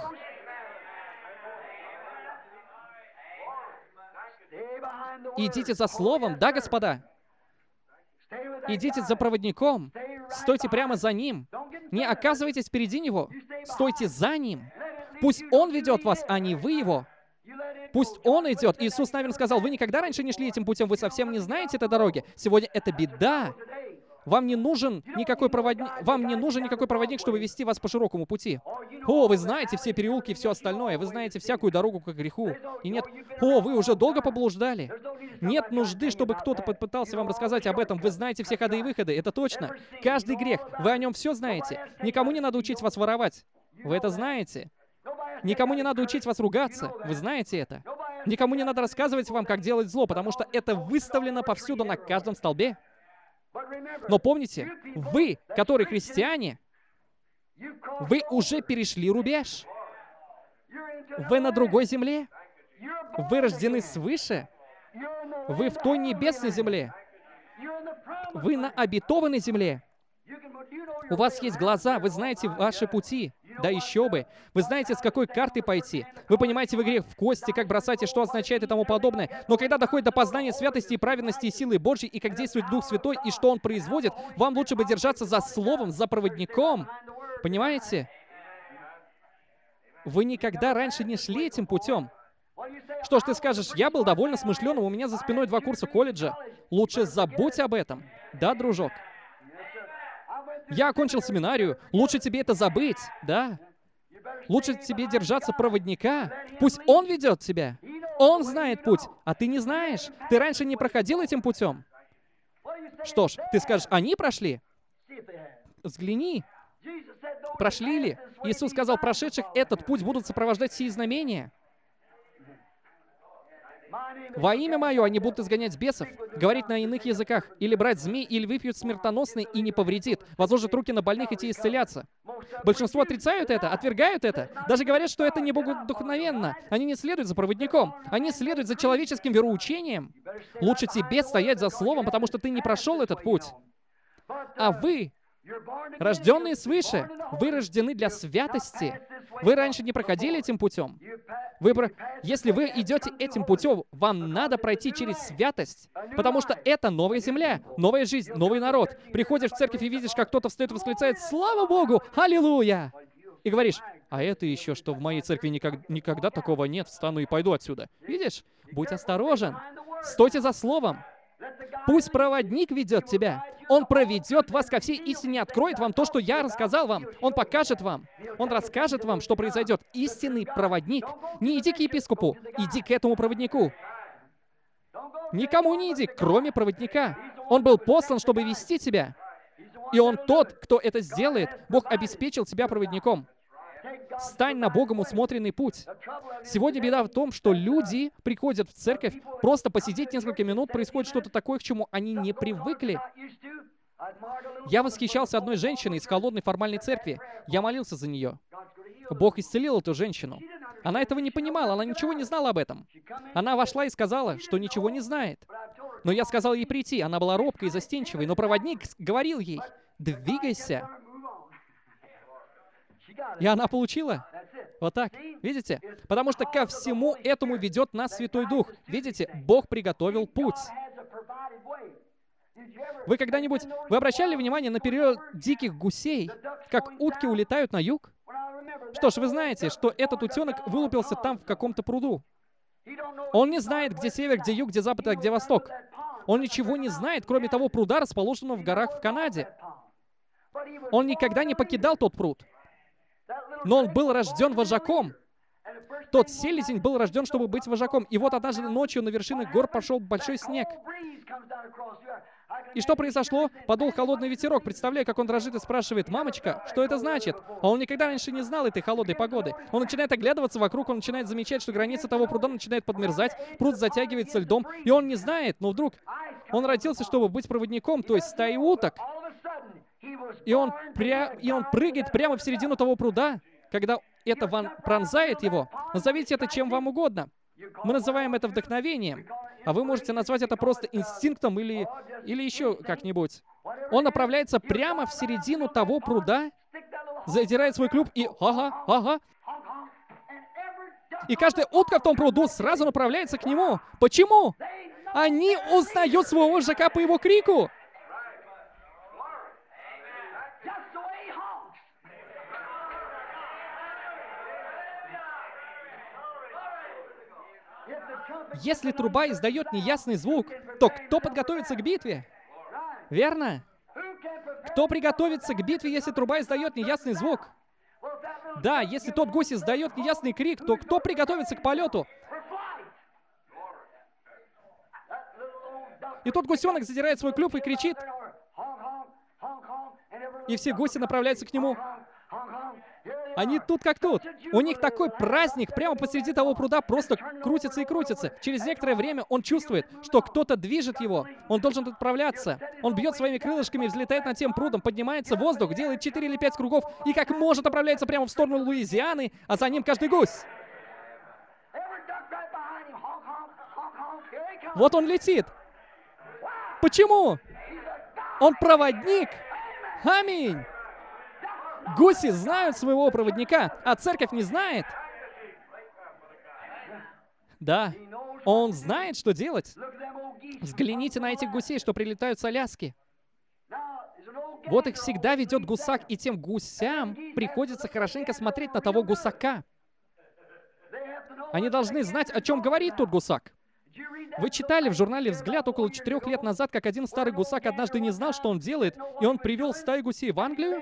Speaker 1: Идите за Словом, да, господа? Идите за проводником. Стойте прямо за Ним. Не оказывайтесь впереди Него. Стойте за Ним. Пусть Он ведет вас, а не вы Его. Пусть Он идет. Иисус, наверное, сказал: «Вы никогда раньше не шли этим путем, вы совсем не знаете этой дороги». Сегодня это беда. Вам не нужен никакой проводник, чтобы вести вас по широкому пути. О, вы знаете все переулки и все остальное. Вы знаете всякую дорогу к греху. И нет, о, вы уже долго поблуждали. Нет нужды, чтобы кто-то попытался вам рассказать об этом. Вы знаете все ходы и выходы, это точно. Каждый грех, вы о нем все знаете. Никому не надо учить вас воровать. Вы это знаете. Никому не надо учить вас ругаться. Вы знаете это. Никому не надо рассказывать вам, как делать зло, потому что это выставлено повсюду на каждом столбе. Но помните, вы, которые христиане, вы уже перешли рубеж. Вы на другой земле. Вы рождены свыше. Вы в той небесной земле. Вы на обетованной земле. У вас есть глаза, вы знаете ваши пути. Да еще бы. Вы знаете, с какой карты пойти. Вы понимаете в игре в кости, как бросать и что означает и тому подобное. Но когда доходит до познания святости и праведности и силы Божьей, и как действует Дух Святой, и что Он производит, вам лучше бы держаться за словом, за проводником. Понимаете? Вы никогда раньше не шли этим путем. Что ж, ты скажешь, я был довольно смышленым, у меня за спиной 2 курса колледжа. Лучше забудь об этом. Да, дружок? Я окончил семинарию. Лучше тебе это забыть, да? Лучше тебе держаться проводника. Пусть он ведет тебя. Он знает путь, а ты не знаешь. Ты раньше не проходил этим путем. Что ж, ты скажешь, они прошли? Взгляни. Прошли ли? Иисус сказал, прошедших этот путь будут сопровождать сии знамения. Во имя Мое они будут изгонять бесов, говорить на иных языках, или брать змей, или выпьют смертоносный и не повредит, возложат руки на больных и те исцелятся. Большинство отрицают это, отвергают это, даже говорят, что это не богодухновенно. Они не следуют за проводником, они следуют за человеческим вероучением. Лучше тебе стоять за словом, потому что ты не прошел этот путь. А вы, рожденные свыше, вы рождены для святости. Вы раньше не проходили этим путем. Если вы идете этим путем, вам надо пройти через святость, потому что это новая земля, новая жизнь, новый народ. Приходишь в церковь и видишь, как кто-то встает и восклицает «Слава Богу! Аллилуйя!» И говоришь, а это еще, что в моей церкви никогда такого нет, встану и пойду отсюда. Видишь? Будь осторожен. Стойте за словом. Пусть проводник ведет тебя. Он проведет вас ко всей истине, откроет вам то, что я рассказал вам. Он покажет вам. Он расскажет вам, что произойдет. Истинный проводник. Не иди к епископу, иди к этому проводнику. Никому не иди, кроме проводника. Он был послан, чтобы вести тебя. И он тот, кто это сделает. Бог обеспечил тебя проводником. Стань на Богом усмотренный путь. Сегодня беда в том, что люди приходят в церковь, просто посидеть несколько минут, происходит что-то такое, к чему они не привыкли. Я восхищался одной женщиной из холодной формальной церкви. Я молился за нее. Бог исцелил эту женщину. Она этого не понимала, она ничего не знала об этом. Она вошла и сказала, что ничего не знает. Но я сказал ей прийти. Она была робкой и застенчивой, но проводник говорил ей, «Двигайся». И она получила. Вот так. Видите? Потому что ко всему этому ведет нас Святой Дух. Видите? Бог приготовил путь. Вы когда-нибудь... Вы обращали внимание на период диких гусей, как утки улетают на юг? Что ж, вы знаете, что этот утенок вылупился там в каком-то пруду. Он не знает, где север, где юг, где запад, а где восток. Он ничего не знает, кроме того пруда, расположенного в горах в Канаде. Он никогда не покидал тот пруд. Но он был рожден вожаком. Тот селезень был рожден, чтобы быть вожаком. И вот однажды ночью на вершинах гор пошел большой снег. И что произошло? Подул холодный ветерок. Представляю, как он дрожит и спрашивает, «Мамочка, что это значит?» А он никогда раньше не знал этой холодной погоды. Он начинает оглядываться вокруг, он начинает замечать, что граница того пруда начинает подмерзать, пруд затягивается льдом, и он не знает, но вдруг он родился, чтобы быть проводником, то есть стаи уток. И он прыгает прямо в середину того пруда, когда это пронзает его. Назовите это чем вам угодно. Мы называем это вдохновением, а вы можете назвать это просто инстинктом или еще как-нибудь. Он направляется прямо в середину того пруда, задирает свой клюв и ага. И каждая утка в том пруду сразу направляется к нему. Почему? Они узнают своего вожака по его крику. Если труба издает неясный звук, то кто подготовится к битве? Верно? Кто приготовится к битве, если труба издает неясный звук? Да, если тот гусь издает неясный крик, то кто приготовится к полету? И тот гусенок задирает свой клюв и кричит. И все гуси направляются к нему. Они тут как тут. У них такой праздник прямо посреди того пруда, просто крутится и крутится. Через некоторое время он чувствует, что кто-то движет его. Он должен отправляться. Он бьет своими крылышками, взлетает над тем прудом, поднимается в воздух, делает 4 или 5 кругов и как может отправляется прямо в сторону Луизианы, а за ним каждый гусь. Вот он летит. Почему? Он проводник. Аминь. Гуси знают своего проводника, а церковь не знает. Да, он знает, что делать. Взгляните на этих гусей, что прилетают с Аляски. Вот их всегда ведет гусак, и тем гусям приходится хорошенько смотреть на того гусака. Они должны знать, о чем говорит тот гусак. Вы читали в журнале «Взгляд» около 4 лет назад, как один старый гусак однажды не знал, что он делает, и он привел стаю гусей в Англию?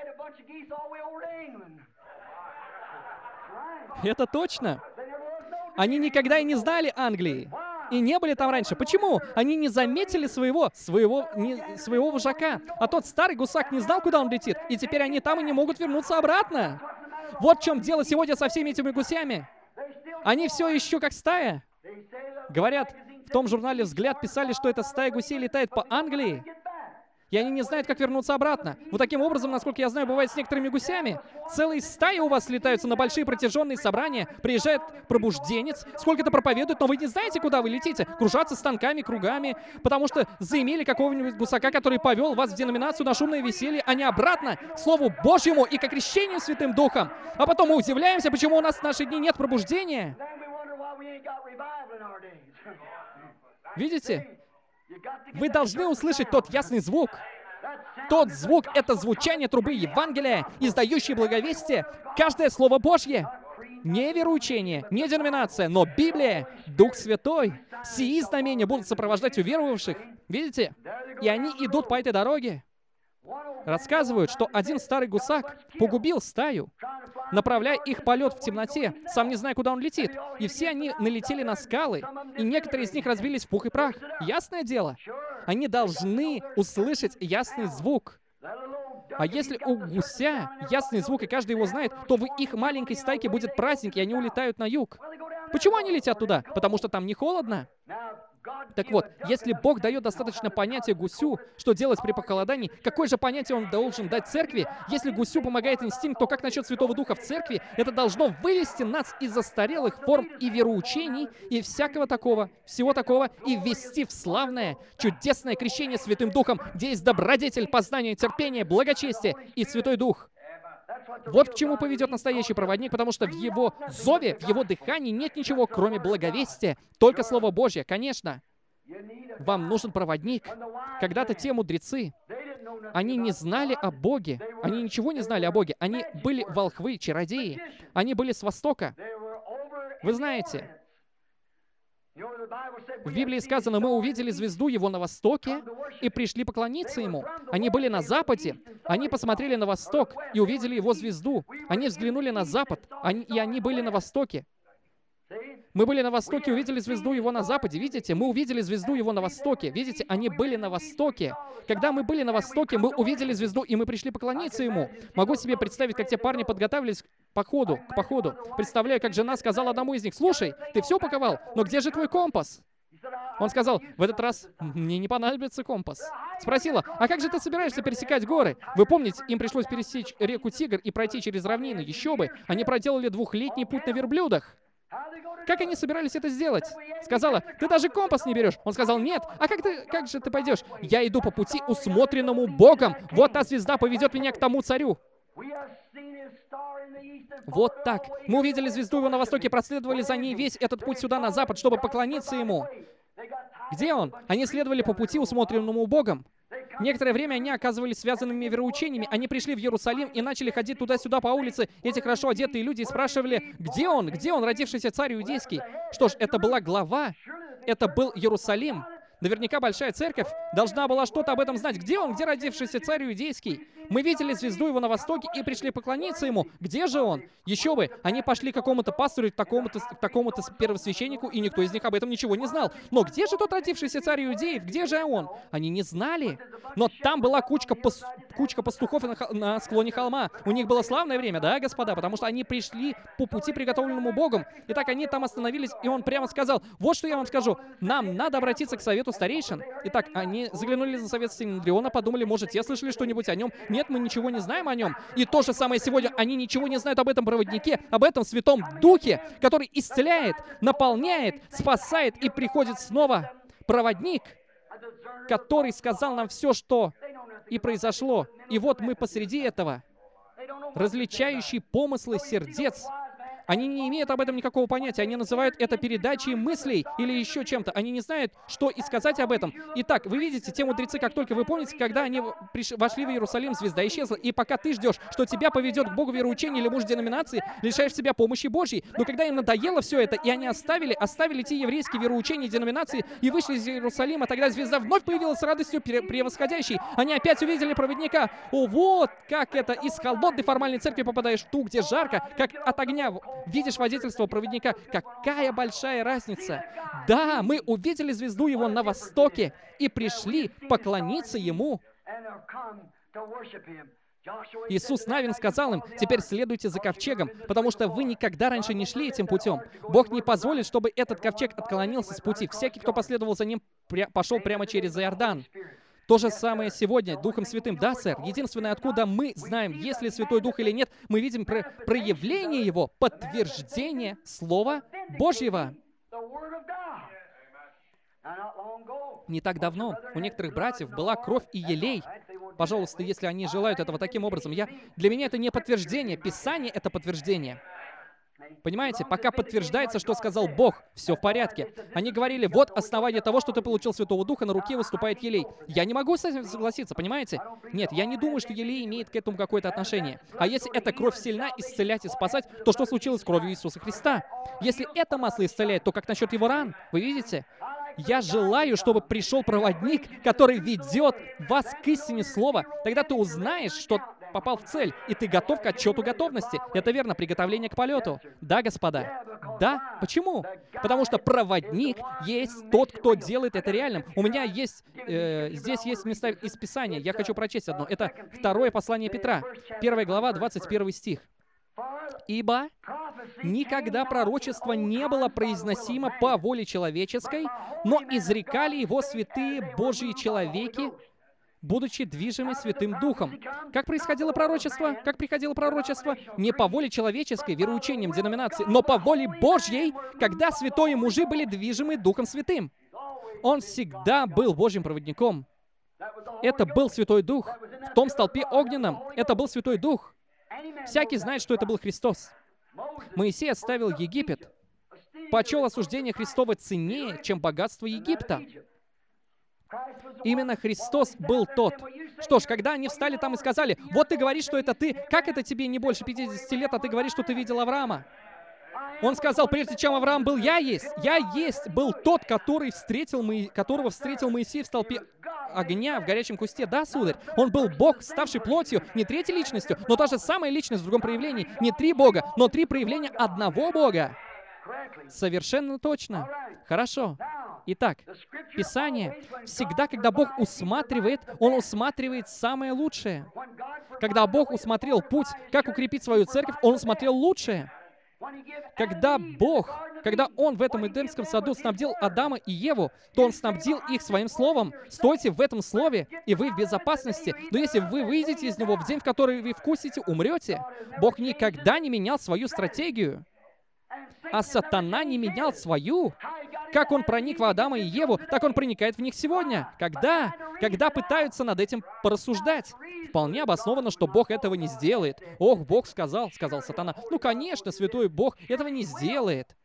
Speaker 1: Это точно. Они никогда и не знали Англии. И не были там раньше. Почему? Они не заметили своего вожака. А тот старый гусак не знал, куда он летит. И теперь они там и не могут вернуться обратно. Вот в чем дело сегодня со всеми этими гусями. Они все еще как стая. Говорят, в том журнале «Взгляд» писали, что эта стая гусей летает по Англии. И они не знают, как вернуться обратно. Вот таким образом, насколько я знаю, бывает с некоторыми гусями. Целые стаи у вас слетаются на большие протяженные собрания. Приезжает пробужденец, сколько-то проповедует, но вы не знаете, куда вы летите. Кружатся станками, кругами, потому что заимели какого-нибудь гусака, который повел вас в деноминацию на шумное веселье, а не обратно к Слову Божьему и к окрещению Святым Духом. А потом мы удивляемся, почему у нас в наши дни нет пробуждения. Видите? Вы должны услышать тот ясный звук. Тот звук — это звучание трубы Евангелия, издающей благовестие. Каждое Слово Божье. Не вероучение, не деноминация, но Библия, Дух Святой. Сии знамения будут сопровождать уверовавших. Видите? И они идут по этой дороге. Рассказывают, что один старый гусак погубил стаю, направляя их полет в темноте, сам не зная, куда он летит. И все они налетели на скалы, и некоторые из них разбились в пух и прах. Ясное дело, они должны услышать ясный звук. А если у гуся ясный звук, и каждый его знает, то в их маленькой стайке будет праздник, и они улетают на юг. Почему они летят туда? Потому что там не холодно. Так вот, если Бог дает достаточно понятия гусю, что делать при похолодании, какое же понятие Он должен дать церкви? Если гусю помогает инстинкт, то как насчет Святого Духа в церкви? Это должно вывести нас из застарелых форм и вероучений, и всякого такого, всего такого, и ввести в славное, чудесное крещение Святым Духом, где есть добродетель, познание, терпение, благочестие и Святой Дух. Вот к чему поведет настоящий проводник, потому что в его зове, в его дыхании нет ничего, кроме благовестия. Только Слово Божье, конечно. Вам нужен проводник. Когда-то те мудрецы, они не знали о Боге. Они ничего не знали о Боге. Они были волхвы, чародеи. Они были с Востока. Вы знаете, в Библии сказано, мы увидели звезду Его на востоке и пришли поклониться Ему. Они были на западе, они посмотрели на восток и увидели Его звезду. Они взглянули на запад, и они были на востоке. Мы были на востоке, увидели звезду Его на западе. Видите, мы увидели звезду Его на востоке. Видите, они были на востоке. Когда мы были на востоке, мы увидели звезду, и мы пришли поклониться Ему. Могу себе представить, как те парни подготавливались к походу. Представляю, как жена сказала одному из них: «Слушай, ты все упаковал, но где же твой компас?» Он сказал: «В этот раз мне не понадобится компас». Спросила: «А как же ты собираешься пересекать горы?» Вы помните, им пришлось пересечь реку Тигр и пройти через равнины. Еще бы, они проделали 2-летний путь на верблюдах. Как они собирались это сделать? Сказала: «Ты даже компас не берешь». Он сказал: «Нет». «А как же ты пойдешь?» «Я иду по пути, усмотренному Богом. Вот та звезда поведет меня к тому царю». Вот так. Мы увидели звезду Его на востоке, проследовали за ней весь этот путь сюда, на запад, чтобы поклониться Ему. Где Он? Они следовали по пути, усмотренному Богом. Некоторое время они оказывались связанными вероучениями. Они пришли в Иерусалим и начали ходить туда-сюда по улице. Эти хорошо одетые люди спрашивали: где он, родившийся царь иудейский? Что ж, это была глава, это был Иерусалим. Наверняка большая церковь. должна была что-то об этом знать. Где он? Где родившийся царь иудейский? Мы видели звезду его на востоке и пришли поклониться ему. Где же он? Еще бы, они пошли к какому-то пастору, к такому-то первосвященнику, и никто из них об этом ничего не знал. Но где же тот родившийся царь иудеев? Где же он? Они не знали. Но там была кучка пастухов на склоне холма. У них было славное время, да, господа? Потому что они пришли по пути, приготовленному Богом. Итак, они там остановились, и он прямо сказал: вот что я вам скажу. Нам надо обратиться к совету старейшин. Итак, они заглянули за совет Синедриона, подумали, может, те слышали что-нибудь о нем. Нет, мы ничего не знаем о нем. И то же самое сегодня. Они ничего не знают об этом проводнике, об этом Святом Духе, который исцеляет, наполняет, спасает, и приходит снова проводник, который сказал нам все, что и произошло. И вот мы посреди этого, различающие помыслы сердец. Они не имеют об этом никакого понятия. Они называют это передачей мыслей или еще чем-то. Они не знают, что и сказать об этом. Итак, вы видите, те мудрецы, как только вы помните, когда они вошли в Иерусалим, звезда исчезла. И пока ты ждешь, что тебя поведет к Богу вероучение или муж деноминации, лишаешь себя помощи Божьей. Но когда им надоело все это, и они оставили те еврейские вероучения и деноминации и вышли из Иерусалима, тогда звезда вновь появилась с радостью превосходящей. Они опять увидели проводника. О, вот как это! Из холодной формальной церкви попадаешь в ту, где жарко, как от огня. Видишь водительство проводника? Какая большая разница! Да, мы увидели звезду его на востоке и пришли поклониться ему. Иисус Навин сказал им: теперь следуйте за ковчегом, потому что вы никогда раньше не шли этим путем. Бог не позволит, чтобы этот ковчег отклонился с пути. Всякий, кто последовал за ним, пошел прямо через Иордан. То же самое сегодня Духом Святым. Да, сэр. Единственное, откуда мы знаем, есть ли Святой Дух или нет, мы видим проявление Его, подтверждение Слова Божьего. Не так давно у некоторых братьев была кровь и елей. Пожалуйста, если они желают этого таким образом. Для меня это не подтверждение. Писание — это подтверждение. Понимаете, пока подтверждается, что сказал Бог, все в порядке. Они говорили: вот основание того, что ты получил Святого Духа, на руке выступает елей. Я не могу с этим согласиться, понимаете? Нет, я не думаю, что елей имеет к этому какое-то отношение. А если эта кровь сильна исцелять и спасать, то что случилось с кровью Иисуса Христа? Если это масло исцеляет, то как насчет его ран? Вы видите? Я желаю, чтобы пришел проводник, который ведет вас к истине слова. Тогда ты узнаешь, что попал в цель, и ты готов к отчету готовности. Это верно, приготовление к полету. Да, господа? Да. Почему? Потому что проводник есть тот, кто делает это реальным. У меня есть, здесь есть места из Писания. Я хочу прочесть одно. Это 2 послание Петра, 1 глава, 21 стих. «Ибо никогда пророчество не было произносимо по воле человеческой, но изрекали его святые Божьи человеки, будучи движимы Святым Духом». Как происходило пророчество? Как приходило пророчество? Не по воле человеческой, вероучением деноминации, но по воле Божьей, когда святые мужи были движимы Духом Святым. Он всегда был Божьим проводником. Это был Святой Дух. В том столпе огненном это был Святой Дух. Всякий знает, что это был Христос. Моисей оставил Египет, почел осуждение Христово ценнее, чем богатство Египта. Именно Христос был тот. Что ж, когда они встали там и сказали: вот ты говоришь, что это ты, как это тебе не больше 50 лет, а ты говоришь, что ты видел Авраама? Он сказал: прежде чем Авраам был, я есть был тот, которого встретил Моисей в столпе огня в горячем кусте. Да, сударь, он был Бог, ставший плотью, не третьей личностью, но та же самая личность в другом проявлении. Не 3 Бога, но 3 проявления одного Бога. Совершенно точно. Хорошо. Итак, Писание всегда, когда Бог усматривает, Он усматривает самое лучшее. Когда Бог усмотрел путь, как укрепить свою церковь, Он усмотрел лучшее. Когда Он в этом Эдемском саду снабдил Адама и Еву, то Он снабдил их своим словом. Стойте в этом слове, и вы в безопасности. Но если вы выйдете из него в день, в который вы вкусите, умрете. Бог никогда не менял свою стратегию. А сатана не менял свою. Как он проник в Адама и Еву, так он проникает в них сегодня. Когда? Когда пытаются над этим порассуждать. Вполне обосновано, что Бог этого не сделает. Ох, Бог сказал сатана. Ну, конечно, святой Бог этого не сделает.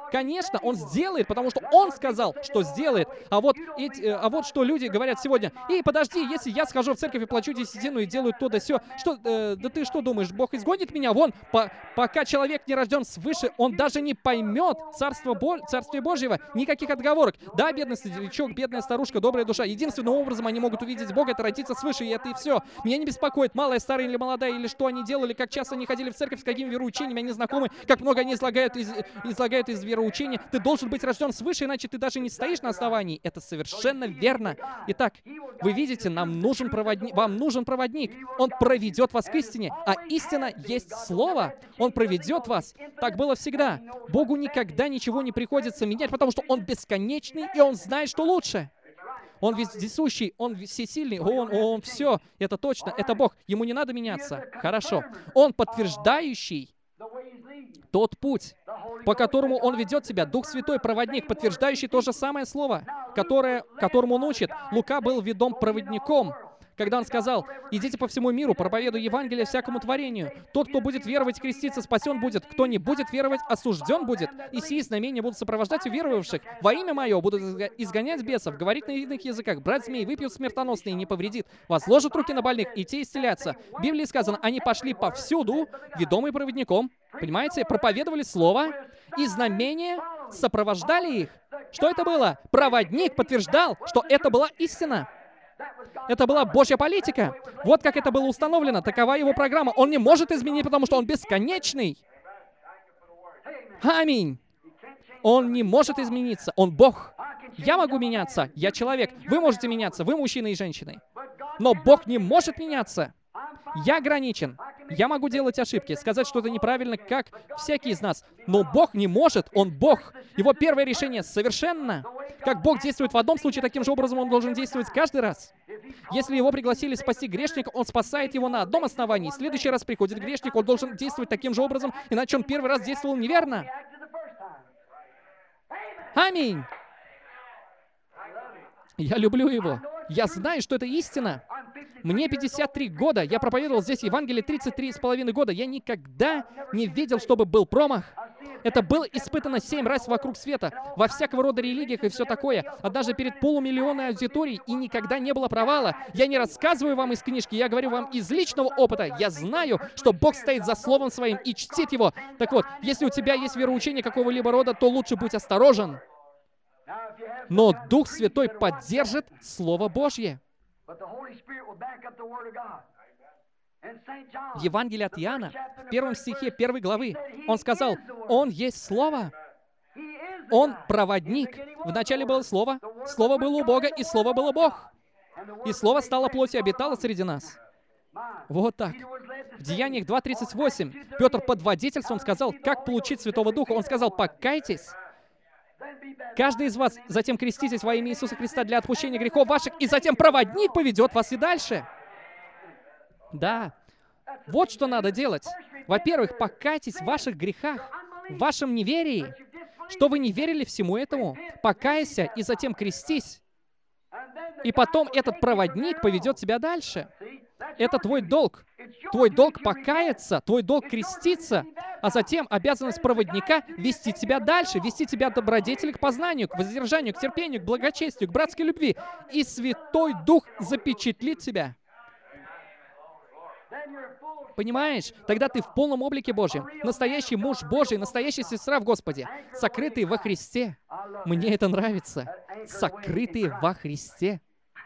Speaker 1: Конечно, Он сделает, потому что Он сказал, что сделает. А вот что люди говорят сегодня: «Эй, подожди, если я схожу в церковь и плачу десятину и делаю то да сё, да ты что думаешь, Бог изгонит меня? Вон, пока человек не рожден свыше, он даже не поймет Царствие Божьего, никаких отговорок. Да, бедный старичок, бедная старушка, добрая душа. Единственным образом они могут увидеть Бога — это родиться свыше, и это и все. Меня не беспокоит, малая, старая или молодая, или что они делали, как часто они ходили в церковь, с какими вероучениями они знакомы, как много они излагают из вероучения. Ты должен быть рожден свыше, иначе ты даже не стоишь на основании. Это совершенно верно. Итак, вы видите, вам нужен проводник. Он проведет вас к истине, а истина есть Слово. Он проведет вас. Так было всегда. Богу никогда ничего не приходится менять, потому что Он бесконечный, и Он знает, что лучше. Он вездесущий, Он всесильный, Он все. Это точно, это Бог. Ему не надо меняться. Хорошо. Он подтверждающий тот путь, по которому Он ведет себя. Дух Святой, проводник, подтверждающий то же самое слово, которому Он учит. Лука был ведом проводником, когда он сказал: «Идите по всему миру, проповедуй Евангелие всякому творению. Тот, кто будет веровать и креститься, спасен будет. Кто не будет веровать, осужден будет. И сии знамения будут сопровождать уверовавших. Во имя Мое будут изгонять бесов, говорить на иных языках, брать змей, выпьют смертоносные, и не повредит. Возложат руки на больных, и те исцелятся». В Библии сказано: они пошли повсюду, ведомые проводником. Понимаете? Проповедовали Слово, и знамения сопровождали их. Что это было? Проводник подтверждал, что это была истина. Это была Божья политика. Вот как это было установлено. Такова Его программа. Он не может изменить, потому что Он бесконечный. Аминь. Он не может измениться. Он Бог. Я могу меняться. Я человек. Вы можете меняться. Вы мужчина и женщина. Но Бог не может меняться. Я ограничен. Я могу делать ошибки, сказать что-то неправильно, как всякий из нас. Но Бог не может. Он Бог. Его первое решение совершенно. Как Бог действует в одном случае, таким же образом Он должен действовать каждый раз. Если Его пригласили спасти грешника, Он спасает его на одном основании. В следующий раз приходит грешник, Он должен действовать таким же образом, иначе Он первый раз действовал неверно. Аминь. Я люблю Его. Я знаю, что это истина. Мне 53 года. Я проповедовал здесь Евангелие 33,5 года. Я никогда не видел, чтобы был промах. Это было испытано 7 раз вокруг света, во всякого рода религиях и все такое. Однажды перед полумиллионной аудиторией, и никогда не было провала. Я не рассказываю вам из книжки, я говорю вам из личного опыта. Я знаю, что Бог стоит за Словом Своим и чтит Его. Так вот, если у тебя есть вероучение какого-либо рода, то лучше будь осторожен. Но Дух Святой поддержит Слово Божье. В Евангелии от Иоанна, в 1 стихе 1 главы, он сказал: «Он есть Слово». Он проводник. Вначале было Слово, Слово было у Бога, и Слово было Бог. И Слово стало плотью и обитало среди нас. Вот так. В Деяниях 2:38 Петр под водительством сказал, как получить Святого Духа. Он сказал: «Покайтесь, каждый из вас, затем креститесь во имя Иисуса Христа для отпущения грехов ваших, и затем проводник поведет вас и дальше». Да, вот что надо делать. Во-первых, покайтесь в ваших грехах, в вашем неверии, что вы не верили всему этому. Покайся и затем крестись. И потом этот проводник поведет тебя дальше. Это твой долг. Твой долг покаяться, твой долг креститься, а затем обязанность проводника вести тебя дальше, вести тебя от добродетели к познанию, к воздержанию, к терпению, к благочестию, к братской любви. И Святой Дух запечатлит тебя. Понимаешь? Тогда ты в полном облике Божьем. Настоящий муж Божий, настоящая сестра в Господе. Сокрытые во Христе. Мне это нравится. Сокрытые во Христе.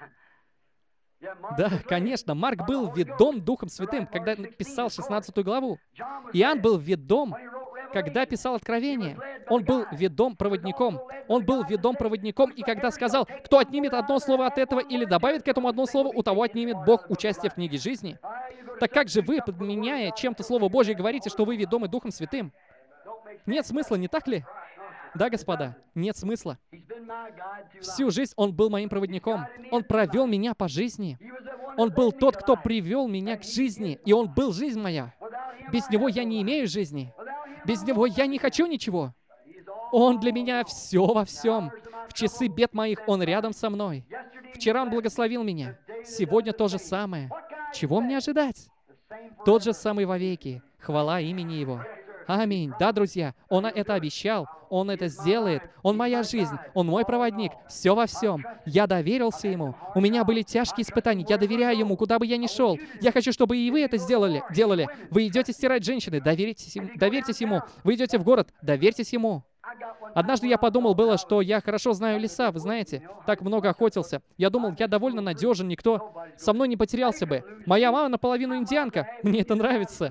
Speaker 1: Да, конечно, Марк был ведом Духом Святым, когда писал 16 главу. Иоанн был ведом, когда писал Откровение. Он был ведом проводником. Он был ведом проводником, и когда сказал: «Кто отнимет одно слово от этого или добавит к этому одно слово, у того отнимет Бог участие в книге жизни». Так как же вы, подменяя чем-то Слово Божье, говорите, что вы ведомы Духом Святым? Нет смысла, не так ли? Да, господа, нет смысла. Всю жизнь Он был моим проводником. Он провел меня по жизни. Он был тот, кто привел меня к жизни, и Он был жизнь моя. Без Него я не имею жизни. Без Него я не хочу ничего. Он для меня все во всем. В часы бед моих Он рядом со мной. Вчера Он благословил меня. Сегодня то же самое. Чего мне ожидать? Тот же самый вовеки. Хвала имени Его. Аминь. Да, друзья, Он это обещал, Он это сделает, Он моя жизнь, Он мой проводник, все во всем. Я доверился Ему, у меня были тяжкие испытания, я доверяю Ему, куда бы я ни шел. Я хочу, чтобы и вы это делали. Вы идете стирать женщины, доверьтесь Ему. Вы идете в город, доверьтесь Ему. Однажды я подумал было, что я хорошо знаю леса, вы знаете, так много охотился. Я думал, я довольно надежен, никто со мной не потерялся бы. Моя мама наполовину индианка, мне это нравится.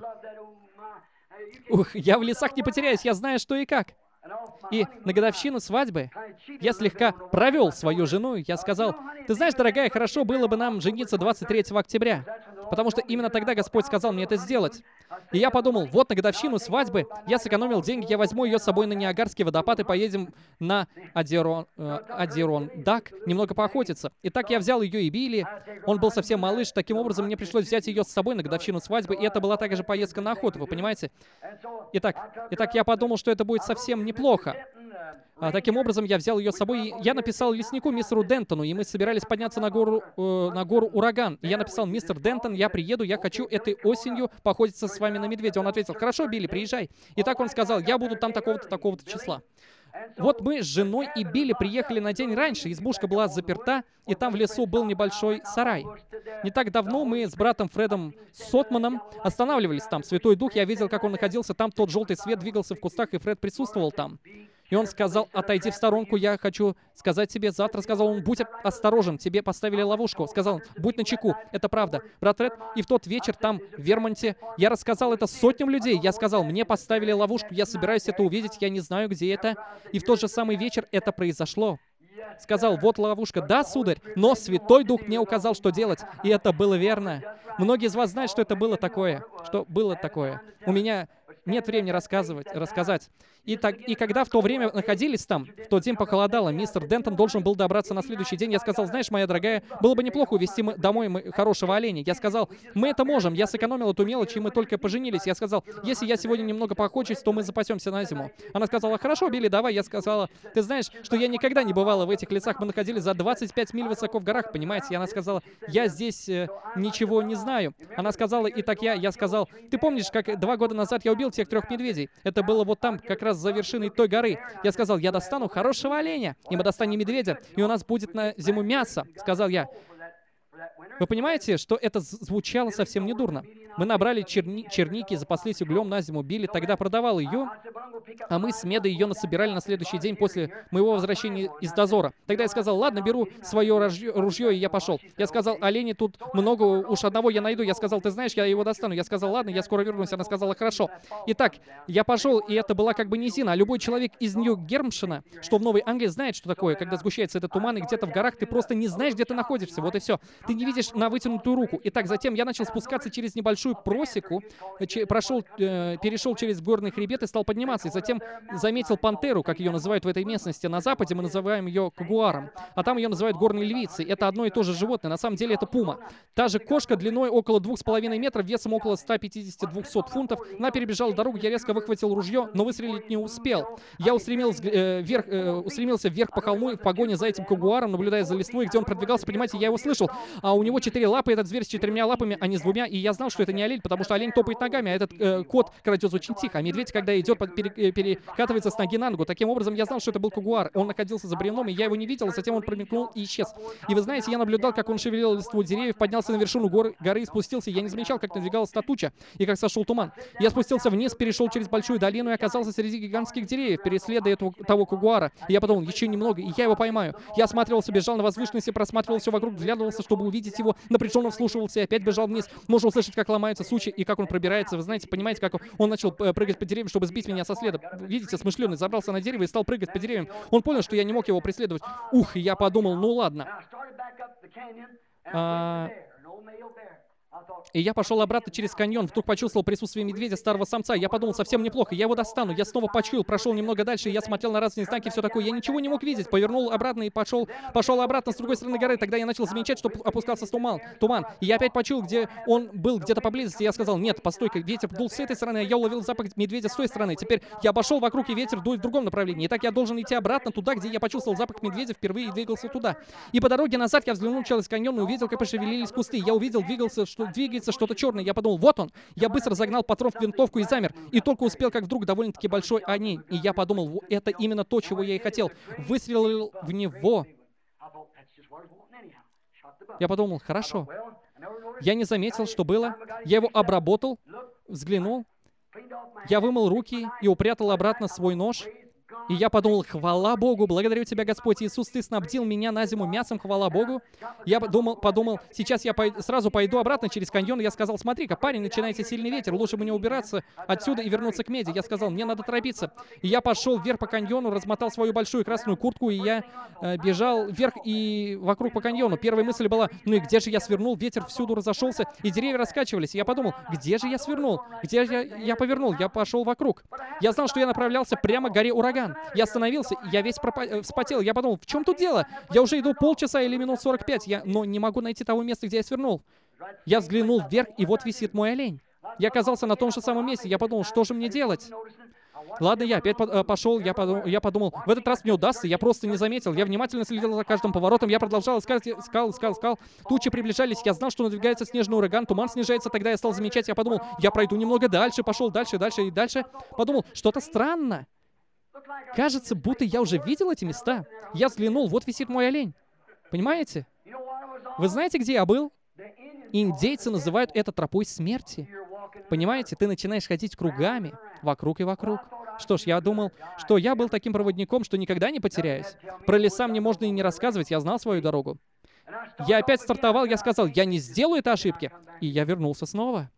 Speaker 1: Ух, я в лесах не потеряюсь, я знаю, что и как. И на годовщину свадьбы я слегка провел свою жену. Я сказал, ты знаешь, дорогая, хорошо было бы нам жениться 23 октября. Потому что именно тогда Господь сказал мне это сделать. И я подумал, вот на годовщину свадьбы я сэкономил деньги, я возьму ее с собой на Ниагарский водопад и поедем на Адирон-Дак немного поохотиться. И так я взял ее и Билли. Он был совсем малыш, таким образом мне пришлось взять ее с собой на годовщину свадьбы, и это была также поездка на охоту, вы понимаете? Итак, я подумал, что это будет совсем неплохо. Таким образом, я взял ее с собой, и я написал леснику мистеру Дентону, и мы собирались подняться на гору Ураган. И я написал, мистер Дентон, я приеду, я хочу этой осенью поохотиться с вами на медведя. Он ответил, хорошо, Билли, приезжай. И так он сказал, я буду там такого-то, такого-то числа. Вот мы с женой и Билли приехали на день раньше, избушка была заперта, и там в лесу был небольшой сарай. Не так давно мы с братом Фредом Сотманом останавливались там. Святой Дух, я видел, как он находился там, тот желтый свет двигался в кустах, и Фред присутствовал там. И он сказал, отойди в сторонку, я хочу сказать тебе, завтра, сказал он, будь осторожен, тебе поставили ловушку. Сказал он, будь начеку, это правда. Брат Фред, и в тот вечер там, в Вермонте, я рассказал это сотням людей. Я сказал, мне поставили ловушку, я собираюсь это увидеть, я не знаю, где это. И в тот же самый вечер это произошло. Сказал, вот ловушка. Да, сударь, но Святой Дух мне указал, что делать. И это было верно. Многие из вас знают, что это было такое. Что было такое. У меня нет времени рассказать. И когда в то время находились там, в тот день похолодало, мистер Дентон должен был добраться на следующий день. Я сказал, знаешь, моя дорогая, было бы неплохо увезти домой хорошего оленя. Я сказал, мы это можем. Я сэкономил эту мелочь, и мы только поженились. Я сказал, если я сегодня немного поохочусь, то мы запасемся на зиму. Она сказала, хорошо, Билли, давай. Я сказала, ты знаешь, что я никогда не бывала в этих лесах. Мы находились за 25 миль высоко в горах, понимаете? И она сказала, я здесь ничего не знаю. Она сказала, и так я сказал, ты помнишь, как 2 года назад я убил тех 3 медведей? Это было вот там, как раз за вершиной той горы. Я сказал, я достану хорошего оленя, и мы достанем медведя, и у нас будет на зиму мясо, сказал я. Вы понимаете, что это звучало совсем недурно. Мы набрали черники, запаслись углем на зиму. Билли тогда продавал ее, а мы с Медой ее насобирали на следующий день после моего возвращения из дозора. Тогда я сказал, ладно, беру свое ружье, и я пошел. Я сказал, оленей тут много, уж одного я найду. Я сказал, ты знаешь, я его достану. Я сказал, ладно, я скоро вернусь. Она сказала, хорошо. Итак, я пошел, и это была как бы низина. А любой человек из Нью-Гермшена, что в Новой Англии, знает, что такое, когда сгущается этот туман, и где-то в горах ты просто не знаешь, где ты находишься. Вот и все. Ты не видишь на вытянутую руку. Итак, затем я начал спускаться через небольшую просеку, перешел через горный хребет и стал подниматься. И затем заметил пантеру, как ее называют в этой местности. На западе мы называем ее кагуаром, а там ее называют горной львицей. Это одно и то же животное. На самом деле это пума. Та же кошка длиной около 2,5 метров, весом около 150-200 фунтов. Она перебежала дорогу, я резко выхватил ружье, но выстрелить не успел. Я устремился вверх по холму в погоне за этим кагуаром, наблюдая за листвой, где он продвигался. Понимаете, я его слышал. А у него 4 лапы, этот зверь с 4 лапами, а не с 2. И я знал, что это не олень, потому что олень топает ногами, а этот кот крадется очень тихо. А медведь, когда идет, перекатывается с ноги на ногу. Таким образом, я знал, что это был кагуар. Он находился за бревном, и я его не видел, а затем он промелькнул и исчез. И вы знаете, я наблюдал, как он шевелил листву деревьев, поднялся на вершину горы и спустился. Я не замечал, как надвигалась та туча и как сошел туман. Я спустился вниз, перешел через большую долину и оказался среди гигантских деревьев, преследуя того кагуара. И я подумал, еще немного, и я его поймаю. Я осматривался, бежал на возвышенности, просматривал все вокруг, вглядывался, чтобы увидеть его, напряженно вслушивался и опять бежал вниз. Можно услышать, как ломаются сучи и как он пробирается. Вы знаете, понимаете, как он начал прыгать по деревьям, чтобы сбить меня со следа. Видите, смышленый забрался на дерево и стал прыгать по деревьям. Он понял, что я не мог его преследовать. Ух, и я подумал, ну ладно. И я пошел обратно через каньон, вдруг почувствовал присутствие медведя, старого самца. Я подумал, совсем неплохо, я его достану. Я снова почуял, прошел немного дальше, и я смотрел на разные знаки, все такое. Я ничего не мог видеть, повернул обратно и пошел обратно с другой стороны горы. Тогда я начал замечать, что опускался туман. И я опять почуял, где он был, где-то поблизости. Я сказал, нет, постой-ка, ветер дул с этой стороны, а я уловил запах медведя с той стороны. Теперь я обошел вокруг, и ветер дует в другом направлении. И так я должен идти обратно туда, где я почувствовал запах медведя впервые и двигался туда. И по дороге назад я взглянул через каньон и увидел, как пошевелились кусты. Я увидел, двигался двигается что-то черное. Я подумал, вот он. Я быстро загнал патрон в винтовку и замер. И только успел, как вдруг довольно-таки большой огонь. И я подумал, это именно то, чего я и хотел. Выстрелил в него. Я подумал, хорошо. Я не заметил, что было. Я его обработал, взглянул. Я вымыл руки и упрятал обратно свой нож. И я подумал, хвала Богу, благодарю Тебя, Господь Иисус, Ты снабдил меня на зиму мясом, хвала Богу. Я подумал, сейчас я сразу пойду обратно через каньон. Я сказал, смотри-ка, парень, начинается сильный ветер, лучше мне убираться отсюда и вернуться к меди. Я сказал, мне надо торопиться. И я пошел вверх по каньону, размотал свою большую красную куртку, и я бежал вверх и вокруг по каньону. Первая мысль была, ну и где же я свернул? Ветер всюду разошелся, и деревья раскачивались. И я подумал, где же я свернул? Где же я повернул? Я пошел вокруг. Я знал, что я направлялся прямо к горе Ураган. Я остановился, я весь вспотел. Я подумал, в чем тут дело? Я уже иду полчаса или минут 45, но не могу найти того места, где я свернул. Я взглянул вверх, и вот висит мой олень. Я оказался на том же самом месте. Я подумал, что же мне делать? Ладно, я опять пошел, я подумал, в этот раз мне удастся, я просто не заметил. Я внимательно следил за каждым поворотом, я продолжал искать, искал. Тучи приближались, я знал, что надвигается снежный ураган, туман снижается, тогда я стал замечать, я подумал, я пройду немного дальше, пошел дальше. Подумал, что-то странно. Кажется, будто я уже видел эти места. Я взглянул, вот висит мой олень. Понимаете? Вы знаете, где я был? Индейцы называют это тропой смерти. Понимаете, ты начинаешь ходить кругами, вокруг и вокруг. Что ж, я думал, что я был таким проводником, что никогда не потеряюсь. Про леса мне можно и не рассказывать, я знал свою дорогу. Я опять стартовал, я сказал, я не сделаю этой ошибки. И я вернулся снова.